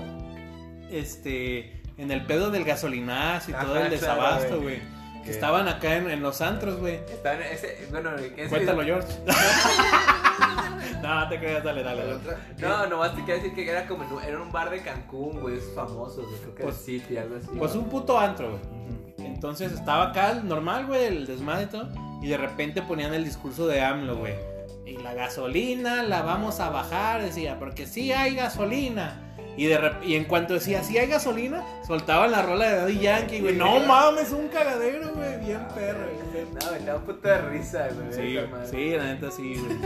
En el pedo del gasolinazo y Ajá, todo el claro, desabasto, güey. güey. Que ¿Qué? estaban acá en los antros, güey. Está en ese, bueno, ese Cuéntalo, George. No, te creas, dale. No, nomás te quiero decir que era como era un bar de Cancún, güey, es famoso, güey, creo que Pues, es City, algo así. Pues un puto antro, güey. Entonces estaba acá normal, güey, el desmadre y todo. Y de repente ponían el discurso de AMLO, güey. Y la gasolina la vamos a bajar, decía, porque sí hay gasolina. Y en cuanto decía, sí hay gasolina, soltaban la rola de Daddy Yankee, güey. No mames, un cagadero, güey, bien perro, güey. No, me da un puto de risa, güey. Sí, la neta sí, güey.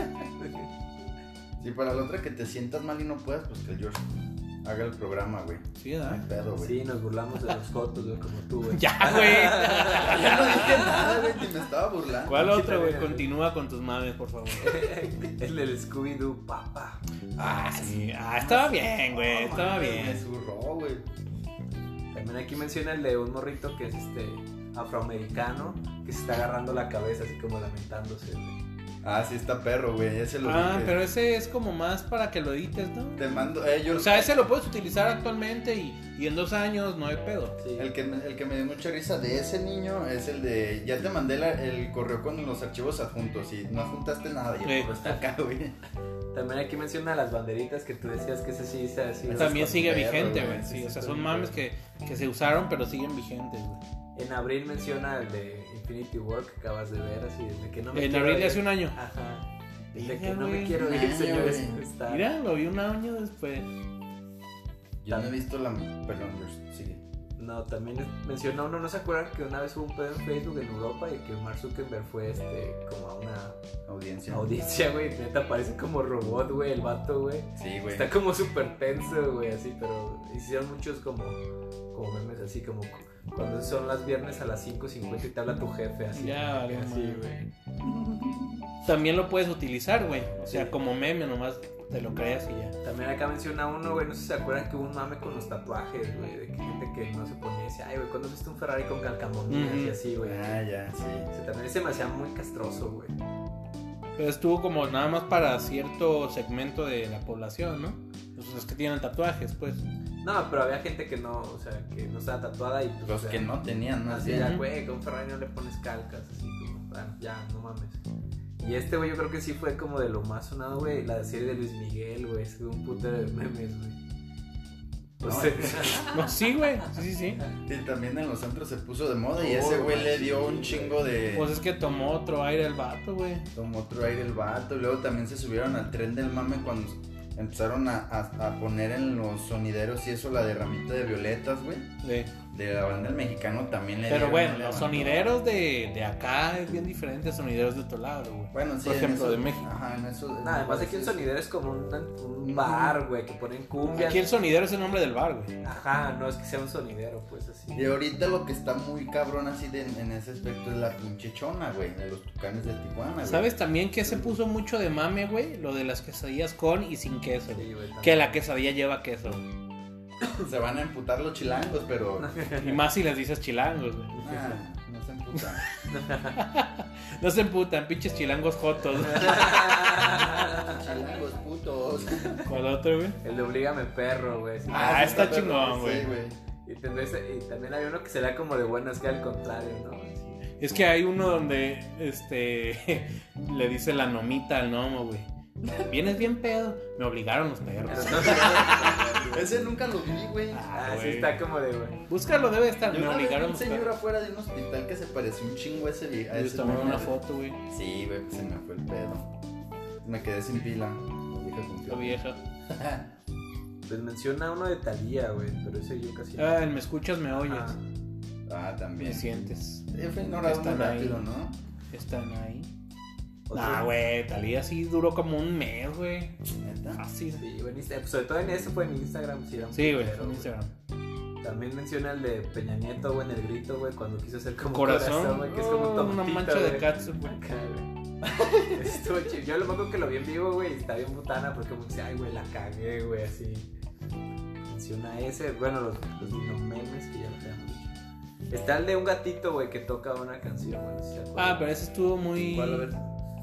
Sí, para la otra que te sientas mal y no puedas, pues que el George haga el programa, güey. Sí, ¿verdad? No hay pedo, güey. Sí, nos burlamos de los jotos, güey, como tú, güey. Ya, güey. Ya no dije nada, güey, ni me estaba burlando. ¿Cuál otro, güey? Continúa con tus mames, por favor. El del Scooby-Doo, papá. Ah, sí. Ah, estaba bien, güey. Estaba Me bien. zurró, güey. También aquí menciona el de un morrito que es afroamericano, que se está agarrando la cabeza así como lamentándose, güey. Ah, sí está perro, güey. Ese lo dije. Pero ese es como más para que lo edites, ¿no? Te mando, O sea, ese lo puedes utilizar actualmente y en 2 años no hay pedo. Sí. el que me dio mucha risa de ese niño es el de, ya te mandé el correo con los archivos adjuntos y no adjuntaste nada y el correo está acá, güey. También aquí menciona las banderitas que tú decías que ese sí se así. También sigue perro, vigente, güey. güey. Sí, Sí, o sea, sí, son sí. mames que se usaron, pero siguen vigentes, güey. En abril menciona el de Infinity War que acabas de ver, así, de que no me En quiero abril de ir. hace un año. Ajá. De Mira, que no me güey, quiero un ir, año, señores. güey. Está. Mira, lo vi un año después. Yo no he visto perdón, George, sigue. No, también menciona uno, ¿no se acuerdan que una vez hubo un pedo en Facebook en Europa y que Mark Zuckerberg fue como a una Audiencia. audiencia, güey? Neta, parece como robot, güey, el vato, güey. Sí, güey. Está como súper tenso, güey, así, pero hicieron muchos como memes así, como cuando son las viernes a las 5:50 y te habla tu jefe, así. Ya, vale, así, madre. güey. También lo puedes utilizar, güey. O sea, Sí. como meme, nomás te lo creas y ya. También acá menciona uno, güey, no sé si se acuerdan que hubo un mame con los tatuajes, güey, de que gente que no se ponía y decía, ay, güey, ¿cuándo viste un Ferrari con calcamonías y así, güey? Ah, ya, sí. O sea, también se me hacía muy castroso, güey. Pero estuvo como nada más para cierto segmento de la población, ¿no? Los que tienen tatuajes, pues. No, pero había gente que no, o sea, que no estaba tatuada y pues, Los o sea, que no tenían, ¿no? así Sí. ya, güey, con Ferrari no le pones calcas, así como, bueno, ya, no mames. Y güey, yo creo que sí fue como de lo más sonado, güey, la serie de Luis Miguel, güey, es un puto de memes, güey. O No, sea, No, sí, güey. Sí. Y también en los centros se puso de moda y ese güey le dio un chingo de... Pues es que tomó otro aire el vato, güey. Tomó otro aire el vato. Y luego también se subieron al tren del mame cuando empezaron a poner en los sonideros y eso la derramita de violetas, güey. Sí. De la banda del mexicano también le Pero dieron, bueno, le los levantó. sonideros de acá es bien diferente a sonideros de otro lado, güey. Bueno, sí, Por en ejemplo, eso- de México. Ajá, en eso. nada, además aquí un sonidero es como un bar, güey, que ponen cumbias. Aquí el sonidero es el nombre del bar, güey. Ajá, no es que sea un sonidero, pues así. Y ahorita lo que está muy cabrón así en ese aspecto es la pinche chona, güey, de los Tucanes de Tijuana, güey. ¿Sabes también que se puso mucho de mame, güey? Lo de las quesadillas con y sin queso, Sí, güey. güey, también. Que la quesadilla lleva queso, güey. Se van a emputar los chilangos, pero... Y más si les dices chilangos, güey. Ah, no se emputan. No se emputan, pinches chilangos jotos. Chilangos putos. ¿Cuál otro, güey? El de Oblígame Perro, güey. sí. Ah, está perro, chingón, güey. Sí, güey. Y también había uno que será como de buenas, que al contrario, ¿no? Así. Es que hay uno donde, le dice la nomita al gnomo, güey. Vienes bien pedo. Me obligaron los perros. Ese nunca lo vi, güey. Ah, sí güey. está como de, güey. Búscalo, debe estar. Yo Me una vez vi obligaron un los señor perros. afuera de un hospital que se pareció un chingo a ese Yo ese tomé meme una de- foto, güey. Sí, güey, pues se me fue el pedo. Me quedé sin pila. La vieja con La pila. vieja. Pues menciona uno de Thalía, güey, pero ese yo casi no. Ah, el me escuchas, me oyes. Ajá. Ah, Me también. sientes. Fue ignorado muy Están rápido, ahí. ¿no? Están ahí. Otro- Ah, güey, Talía sí duró como un mes, güey. ¿Neta? Fácil. Sí, güey, pues sobre todo en ese fue en Instagram, sí, era un Sí, güey, putero, en Instagram. También menciona el de Peña Nieto, güey, en el grito, güey, cuando quiso hacer como Corazón, güey, que es como un una tomatito, mancha de güey. catsup, güey. Acá, güey. Estuvo chido. Yo lo poco que lo vi en vivo, güey, está bien botana porque como dice, ay, güey, la cagué, güey, así. Menciona ese, bueno, los dinomemes que ya lo tenemos dicho. Está el de un gatito, güey, que toca una canción, güey, no sé si se acuerdan. Ah, pero ese estuvo muy. ¿Cuál? A ver.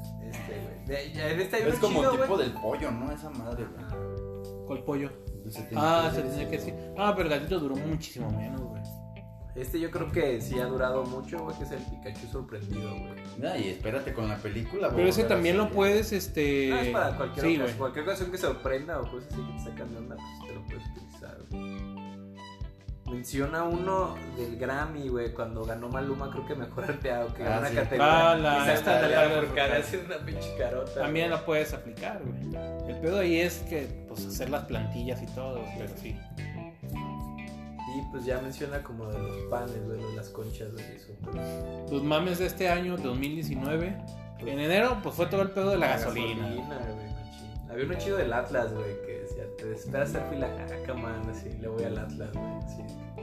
Güey. En este hay Es uno como chido, tipo güey. del pollo, ¿no? Esa madre, güey. Ah, ¿Cuál pollo? Se tiene Ah, que se ver tenía ese, que decir. Ah, pero el gatito duró muchísimo menos, güey. Yo creo que sí ha durado mucho, güey, que es el Pikachu sorprendido, güey. Y espérate con la película, pero ese también lo puedes, es para cualquier ocasión que sorprenda o cosas así que te sacan de onda, pues te lo puedes utilizar, güey. Menciona uno del Grammy, güey, cuando ganó Maluma, creo que mejor arteado, que ganó una categoría. Esta de la por cara, hace una pinche carota. También la puedes aplicar, güey. El pedo ahí es que, pues, hacer las plantillas y todo, pero sí. Y pues ya menciona como de los panes, güey, de las conchas, güey, eso. Pero... Los mames de este año, 2019. En enero, pues fue todo el pedo de la gasolina. Güey, había uno chido del Atlas, güey, que decía, te esperas hacer fila acá, man, así, le voy al Atlas, güey, así.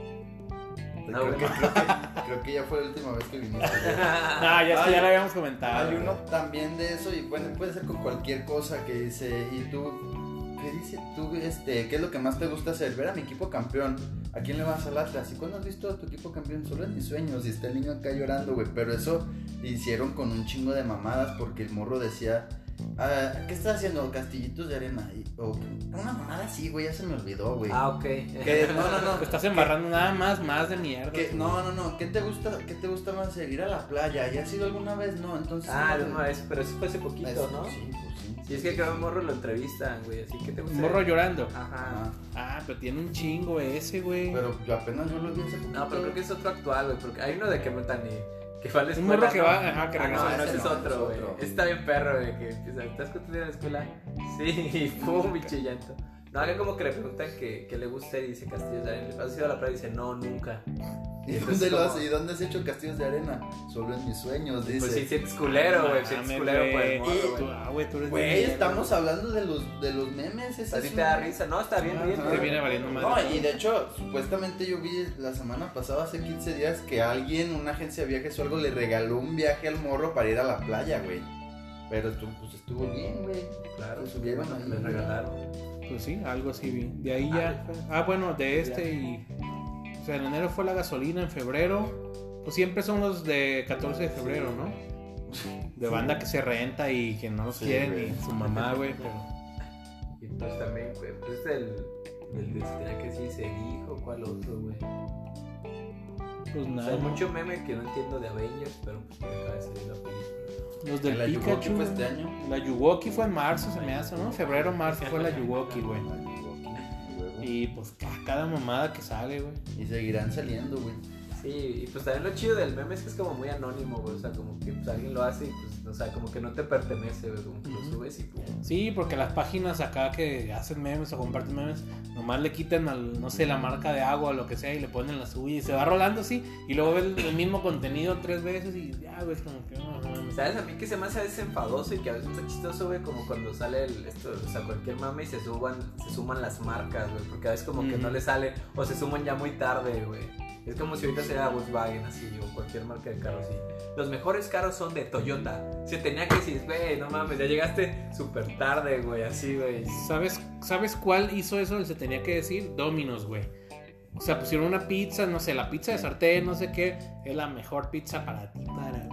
No, creo que ya fue la última vez que viniste. Ya lo habíamos comentado. Hay uno también de eso y bueno, puede ser con cualquier cosa que dice, y tú, ¿qué dice? Tú, ¿qué es lo que más te gusta hacer? Ver a mi equipo campeón. ¿A quién le vas al Atlas? ¿Y cuándo has visto a tu equipo campeón? Solo en mis sueños. Y está el niño acá llorando, güey. Pero eso hicieron con un chingo de mamadas porque el morro decía, ¿qué estás haciendo? Castillitos de arena. Una mamada así, güey, ya se me olvidó, güey. Ok. No. Te estás embarrando nada más de mierda. No. ¿Qué te gusta más hacer? Ir a la playa. ¿Ya has ido alguna vez? No, entonces. Pero eso fue hace poquito, ¿no? Sí, pues sí. Y es que cada morro lo entrevistan, güey, así que te gusta. Un morro llorando. Ajá. Pero tiene un chingo ese, güey. Pero yo apenas lo vi hace poquito. No, pero creo que es otro actual, güey, porque hay uno de que metan que va a la escuela. Un morro que va, que regresa. No, ese es otro, güey. Está bien perro, güey, que empieza, ¿estás contento en la escuela? Sí, pum, bicho llanto. No, acá como que le preguntan que le gusta y dice Castillos de Arena. ¿Has ido a la playa? Y dice, no, nunca. ¿Y dónde lo hace? ¿Y dónde has hecho castillos de arena? Solo en mis sueños, dice. Pues sí, sientes culero, güey. Sientes culero por el morro, güey. Güey, estamos hablando de los memes. ¿A ti te da risa? No, está bien, bien. Te viene valiendo madre. No, y de hecho, supuestamente yo vi la semana pasada, hace 15 días, que una agencia de viajes o algo, le regaló un viaje al morro para ir a la playa, güey. Pero pues estuvo bien, güey. Claro, subieron ahí. Le regalaron. Pues sí, algo así vi. De ahí ya. Bueno, de y. O sea, en enero fue la gasolina, en febrero. Pues siempre son los de 14 de febrero, ¿no? De banda que se renta y que no los quieren, güey. ni su mamá, güey. Pero... Y pues también, güey. Pues del que se tenía que decir, se dijo, ¿cuál otro, güey? Pues nada. O sea, hay mucho meme que no entiendo de Avengers, pero pues que acaba de salir la película. Los del la Pikachu. Yuwoki fue este año. La Yuwoki fue en marzo, se me hace, ¿no? Febrero, marzo fue la Yuwoki, güey. Y pues cada mamada que sale, güey. Y seguirán saliendo, güey. Sí, y pues también lo chido del meme es que es como muy anónimo, güey. O sea, como que pues, alguien lo hace y pues, o sea, como que no te pertenece, güey. Como que lo subes y pum. Sí, porque las páginas acá que hacen memes o comparten memes, nomás le quitan no sé, la marca de agua o lo que sea y le ponen la suya y se va rolando así. Y luego ves el mismo contenido 3 veces y ya, güey, es como que no. ¿Sabes? A mí que se me hace a veces enfadoso y que a veces está chistoso, güey, como cuando sale o sea, cualquier mame y se suman las marcas, güey. Porque a veces como que no le sale o se suman ya muy tarde, güey. Es como si ahorita sea Volkswagen así o cualquier marca de carro así. Los mejores carros son de Toyota. Se tenía que decir, güey, no mames, ya llegaste súper tarde, güey, así, güey. ¿Sabes cuál hizo eso? Se tenía que decir Domino's, güey. O sea, pusieron una pizza, no sé, la pizza de sartén, no sé qué, es la mejor pizza para ti,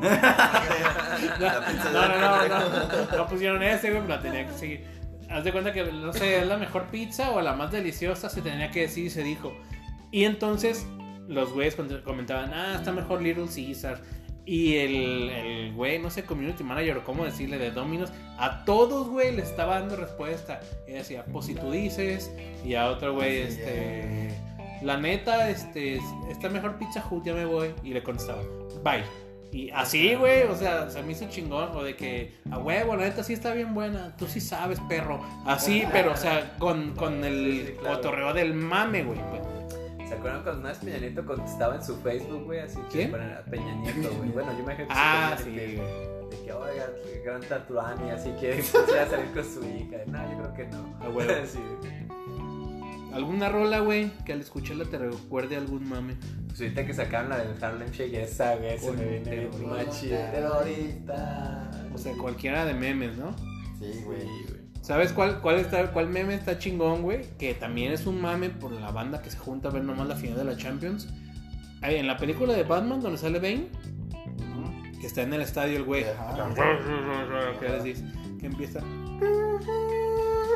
no pusieron ese, güey, pero la tenía que seguir. Haz de cuenta que, no sé, es la mejor pizza o la más deliciosa, se tenía que decir y se dijo. Y entonces los güeyes comentaban, está mejor Little Caesar. Y el güey, no sé, community manager o cómo decirle, de Domino's, a todos, güey, le estaba dando respuesta. Y decía, pues si tú dices, y a otro güey, la neta, esta mejor Pizza Hut, ya me voy. Y le contestaba, bye. Y así, güey, o sea, se me hizo chingón. O de que, a huevo, la neta sí está bien buena. Tú sí sabes, perro. Así, pero, o sea, con el cotorreo del mame, güey, pues. ¿Se acuerdan cuando una vez Peña Nieto contestaba en su Facebook, güey? Así que ¿quién? A Peña Nieto, güey. Bueno, yo me imagino que sí, de que, oiga, gran Tatuani, así que quisiera salir con su hija. No, yo creo que no. A huevo. Sí. ¿Alguna rola, güey, que al escucharla te recuerde algún mame? Pues ahorita que sacaron la del Harlem Shake, esa, güey, se me viene bien machi. Terrorista. O sea, cualquiera de memes, ¿no? Sí, güey. ¿Sabes cuál meme está chingón, güey? Que también es un mame por la banda que se junta a ver nomás la final de la Champions. En la película de Batman, donde sale Bane, que está en el estadio el güey. ¿Qué les dices? Que empieza...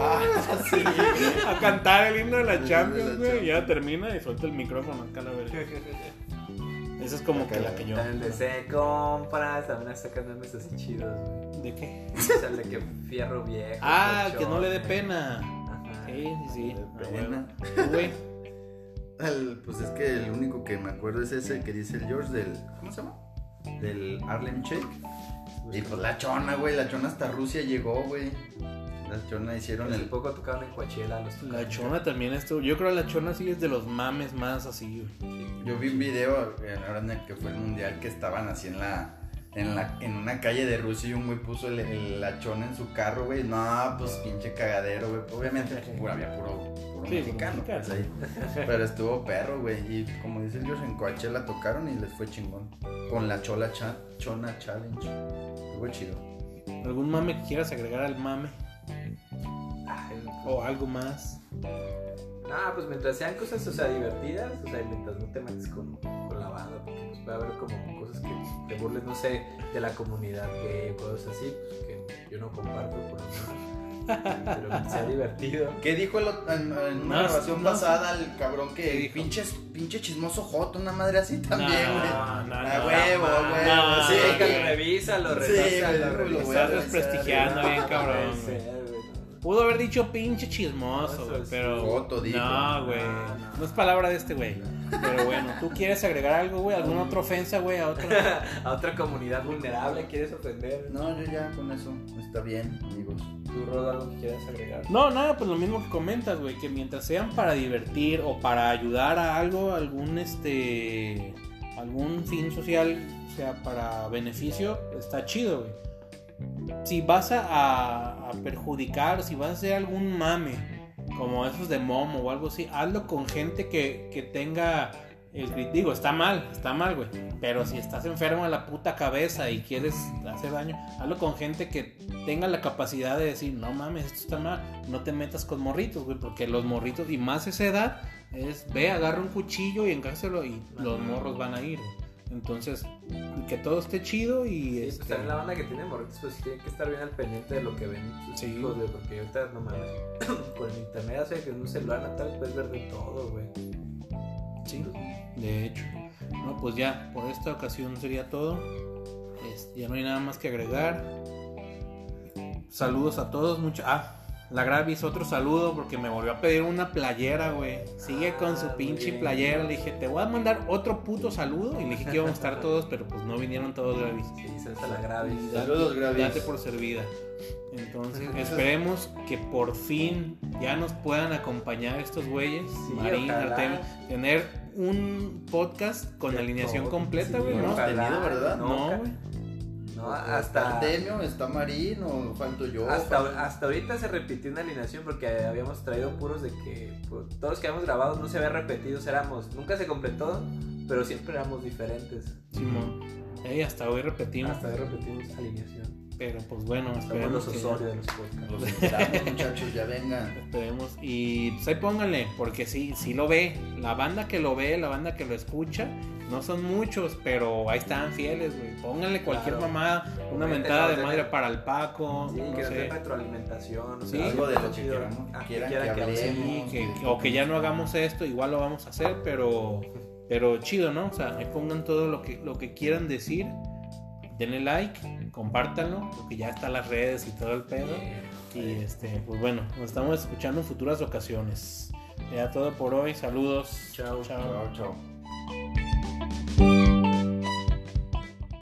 Sí. A cantar el himno de la Champions, güey. Ya termina y suelta el micrófono acá a la verga. Esa es como que la que yo. El de se compras, también sacan memes así chidos, güey. ¿De qué? O sea, el de que fierro viejo. Ah, que no le dé colchón, pena. Ajá. Sí. No le dé pena. Tú, güey. Pues es que el único que me acuerdo es ese que dice el George del... ¿Cómo se llama? Del Harlem Shake. Y pues la chona, güey. La chona hasta Rusia llegó, güey. La chona hicieron Hace poco tocaron en Coachella los La chona también estuvo. Yo creo que la chona sí es de los mames más así, güey. Yo vi un video ahora en el que fue el mundial que estaban así en una calle de Rusia y un güey puso la chona en su carro, güey. No, pues pinche cagadero, güey. Obviamente había puro Sí, mexicano, pues ahí. Pero estuvo perro, güey. Y como dice el George, en Coachella tocaron y les fue chingón. Con la chona challenge. Estuvo chido. ¿Algún mame que quieras agregar al mame? O algo más. Ah, pues mientras sean cosas, o sea, divertidas, o sea, mientras no te metes con la banda, porque pues puede haber como cosas que te burles, no sé, de la comunidad gay, cosas así, pues que yo no comparto por lo menos. Pero que sea divertido. ¿Qué dijo en una grabación pasada el cabrón que pinche chismoso joto, una madre así también, güey? No, huevo. Sí, Sí, que revísalo. lo voy a Estás desprestigiando bien cabrón, Sí, güey. Pudo haber dicho pinche chismoso, güey, pero... Joto, dijo. No, güey. No es palabra de este güey. Pero bueno, ¿tú quieres agregar algo, güey? ¿Alguna otra ofensa, güey? A otra comunidad vulnerable quieres ofender. No, yo ya con eso está bien, amigos. ¿Tú, Rod, algo que quieras agregar? No, nada, pues lo mismo que comentas, güey. Que mientras sean para divertir o para ayudar a algo, algún fin social, o sea, para beneficio, está chido, güey. Si vas a perjudicar, si vas a hacer algún mame, como esos de Momo o algo así, hazlo con gente que tenga digo, está mal, güey. Pero si estás enfermo de la puta cabeza y quieres hacer daño, hazlo con gente que tenga la capacidad de decir, no mames, esto está mal, no te metas con morritos, güey, porque los morritos, y más esa edad, agarra un cuchillo y encárcelo y los morros van a ir, güey. Entonces, que todo esté chido y... Sí, pues también la banda que tiene morritos, pues tiene que estar bien al pendiente de lo que ven sus hijos, güey, porque ahorita, no mames, con el internet hace que en un celular natal puedes ver de todo, güey. Sí, de hecho. No, pues ya, por esta ocasión sería todo. Ya no hay nada más que agregar. Saludos a todos, la Gravis, otro saludo porque me volvió a pedir una playera, güey. Sigue con su pinche playera. Le dije, te voy a mandar otro puto saludo. Y le dije que íbamos a estar todos, pero pues no vinieron todos, Gravis. Sí, salsa la Gravis. Saludos, Gravis. Date por servida. Entonces, esperemos que por fin ya nos puedan acompañar estos güeyes. Sí, Marín, Artemio, tener un podcast con alineación completa, güey, no ¿no? hemos tenido, ¿verdad? No, güey. No, Hasta Artemio, está Marín o falto yo. Hasta ahorita se repitió una alineación porque habíamos traído puros de que todos los que habíamos grabado no se había repetido, nunca se completó, pero siempre éramos diferentes. Simón. Hasta hoy repetimos. Hasta hoy repetimos alineación. Pero pues bueno, Somos esperemos los Osorio de los podcasts. Los esperamos, muchachos, ya vengan. Esperemos. Y pues ahí pónganle, porque sí lo ve. La banda que lo ve, la banda que lo escucha, no son muchos, pero ahí están fieles, güey. Pónganle cualquier mamada, una mentada de madre para el Paco. Sí, no que sé. nos den retroalimentación. Sí, algo de lo que chido. quieran que hablemos. Sí, o que ya no hagamos esto, igual lo vamos a hacer, pero chido, ¿no? O sea, ahí pongan todo lo que quieran decir. Denle like, compártanlo, porque ya están las redes y todo el pedo. Y pues bueno, nos estamos escuchando en futuras ocasiones. Ya todo por hoy, saludos. Chao. Chao, chao.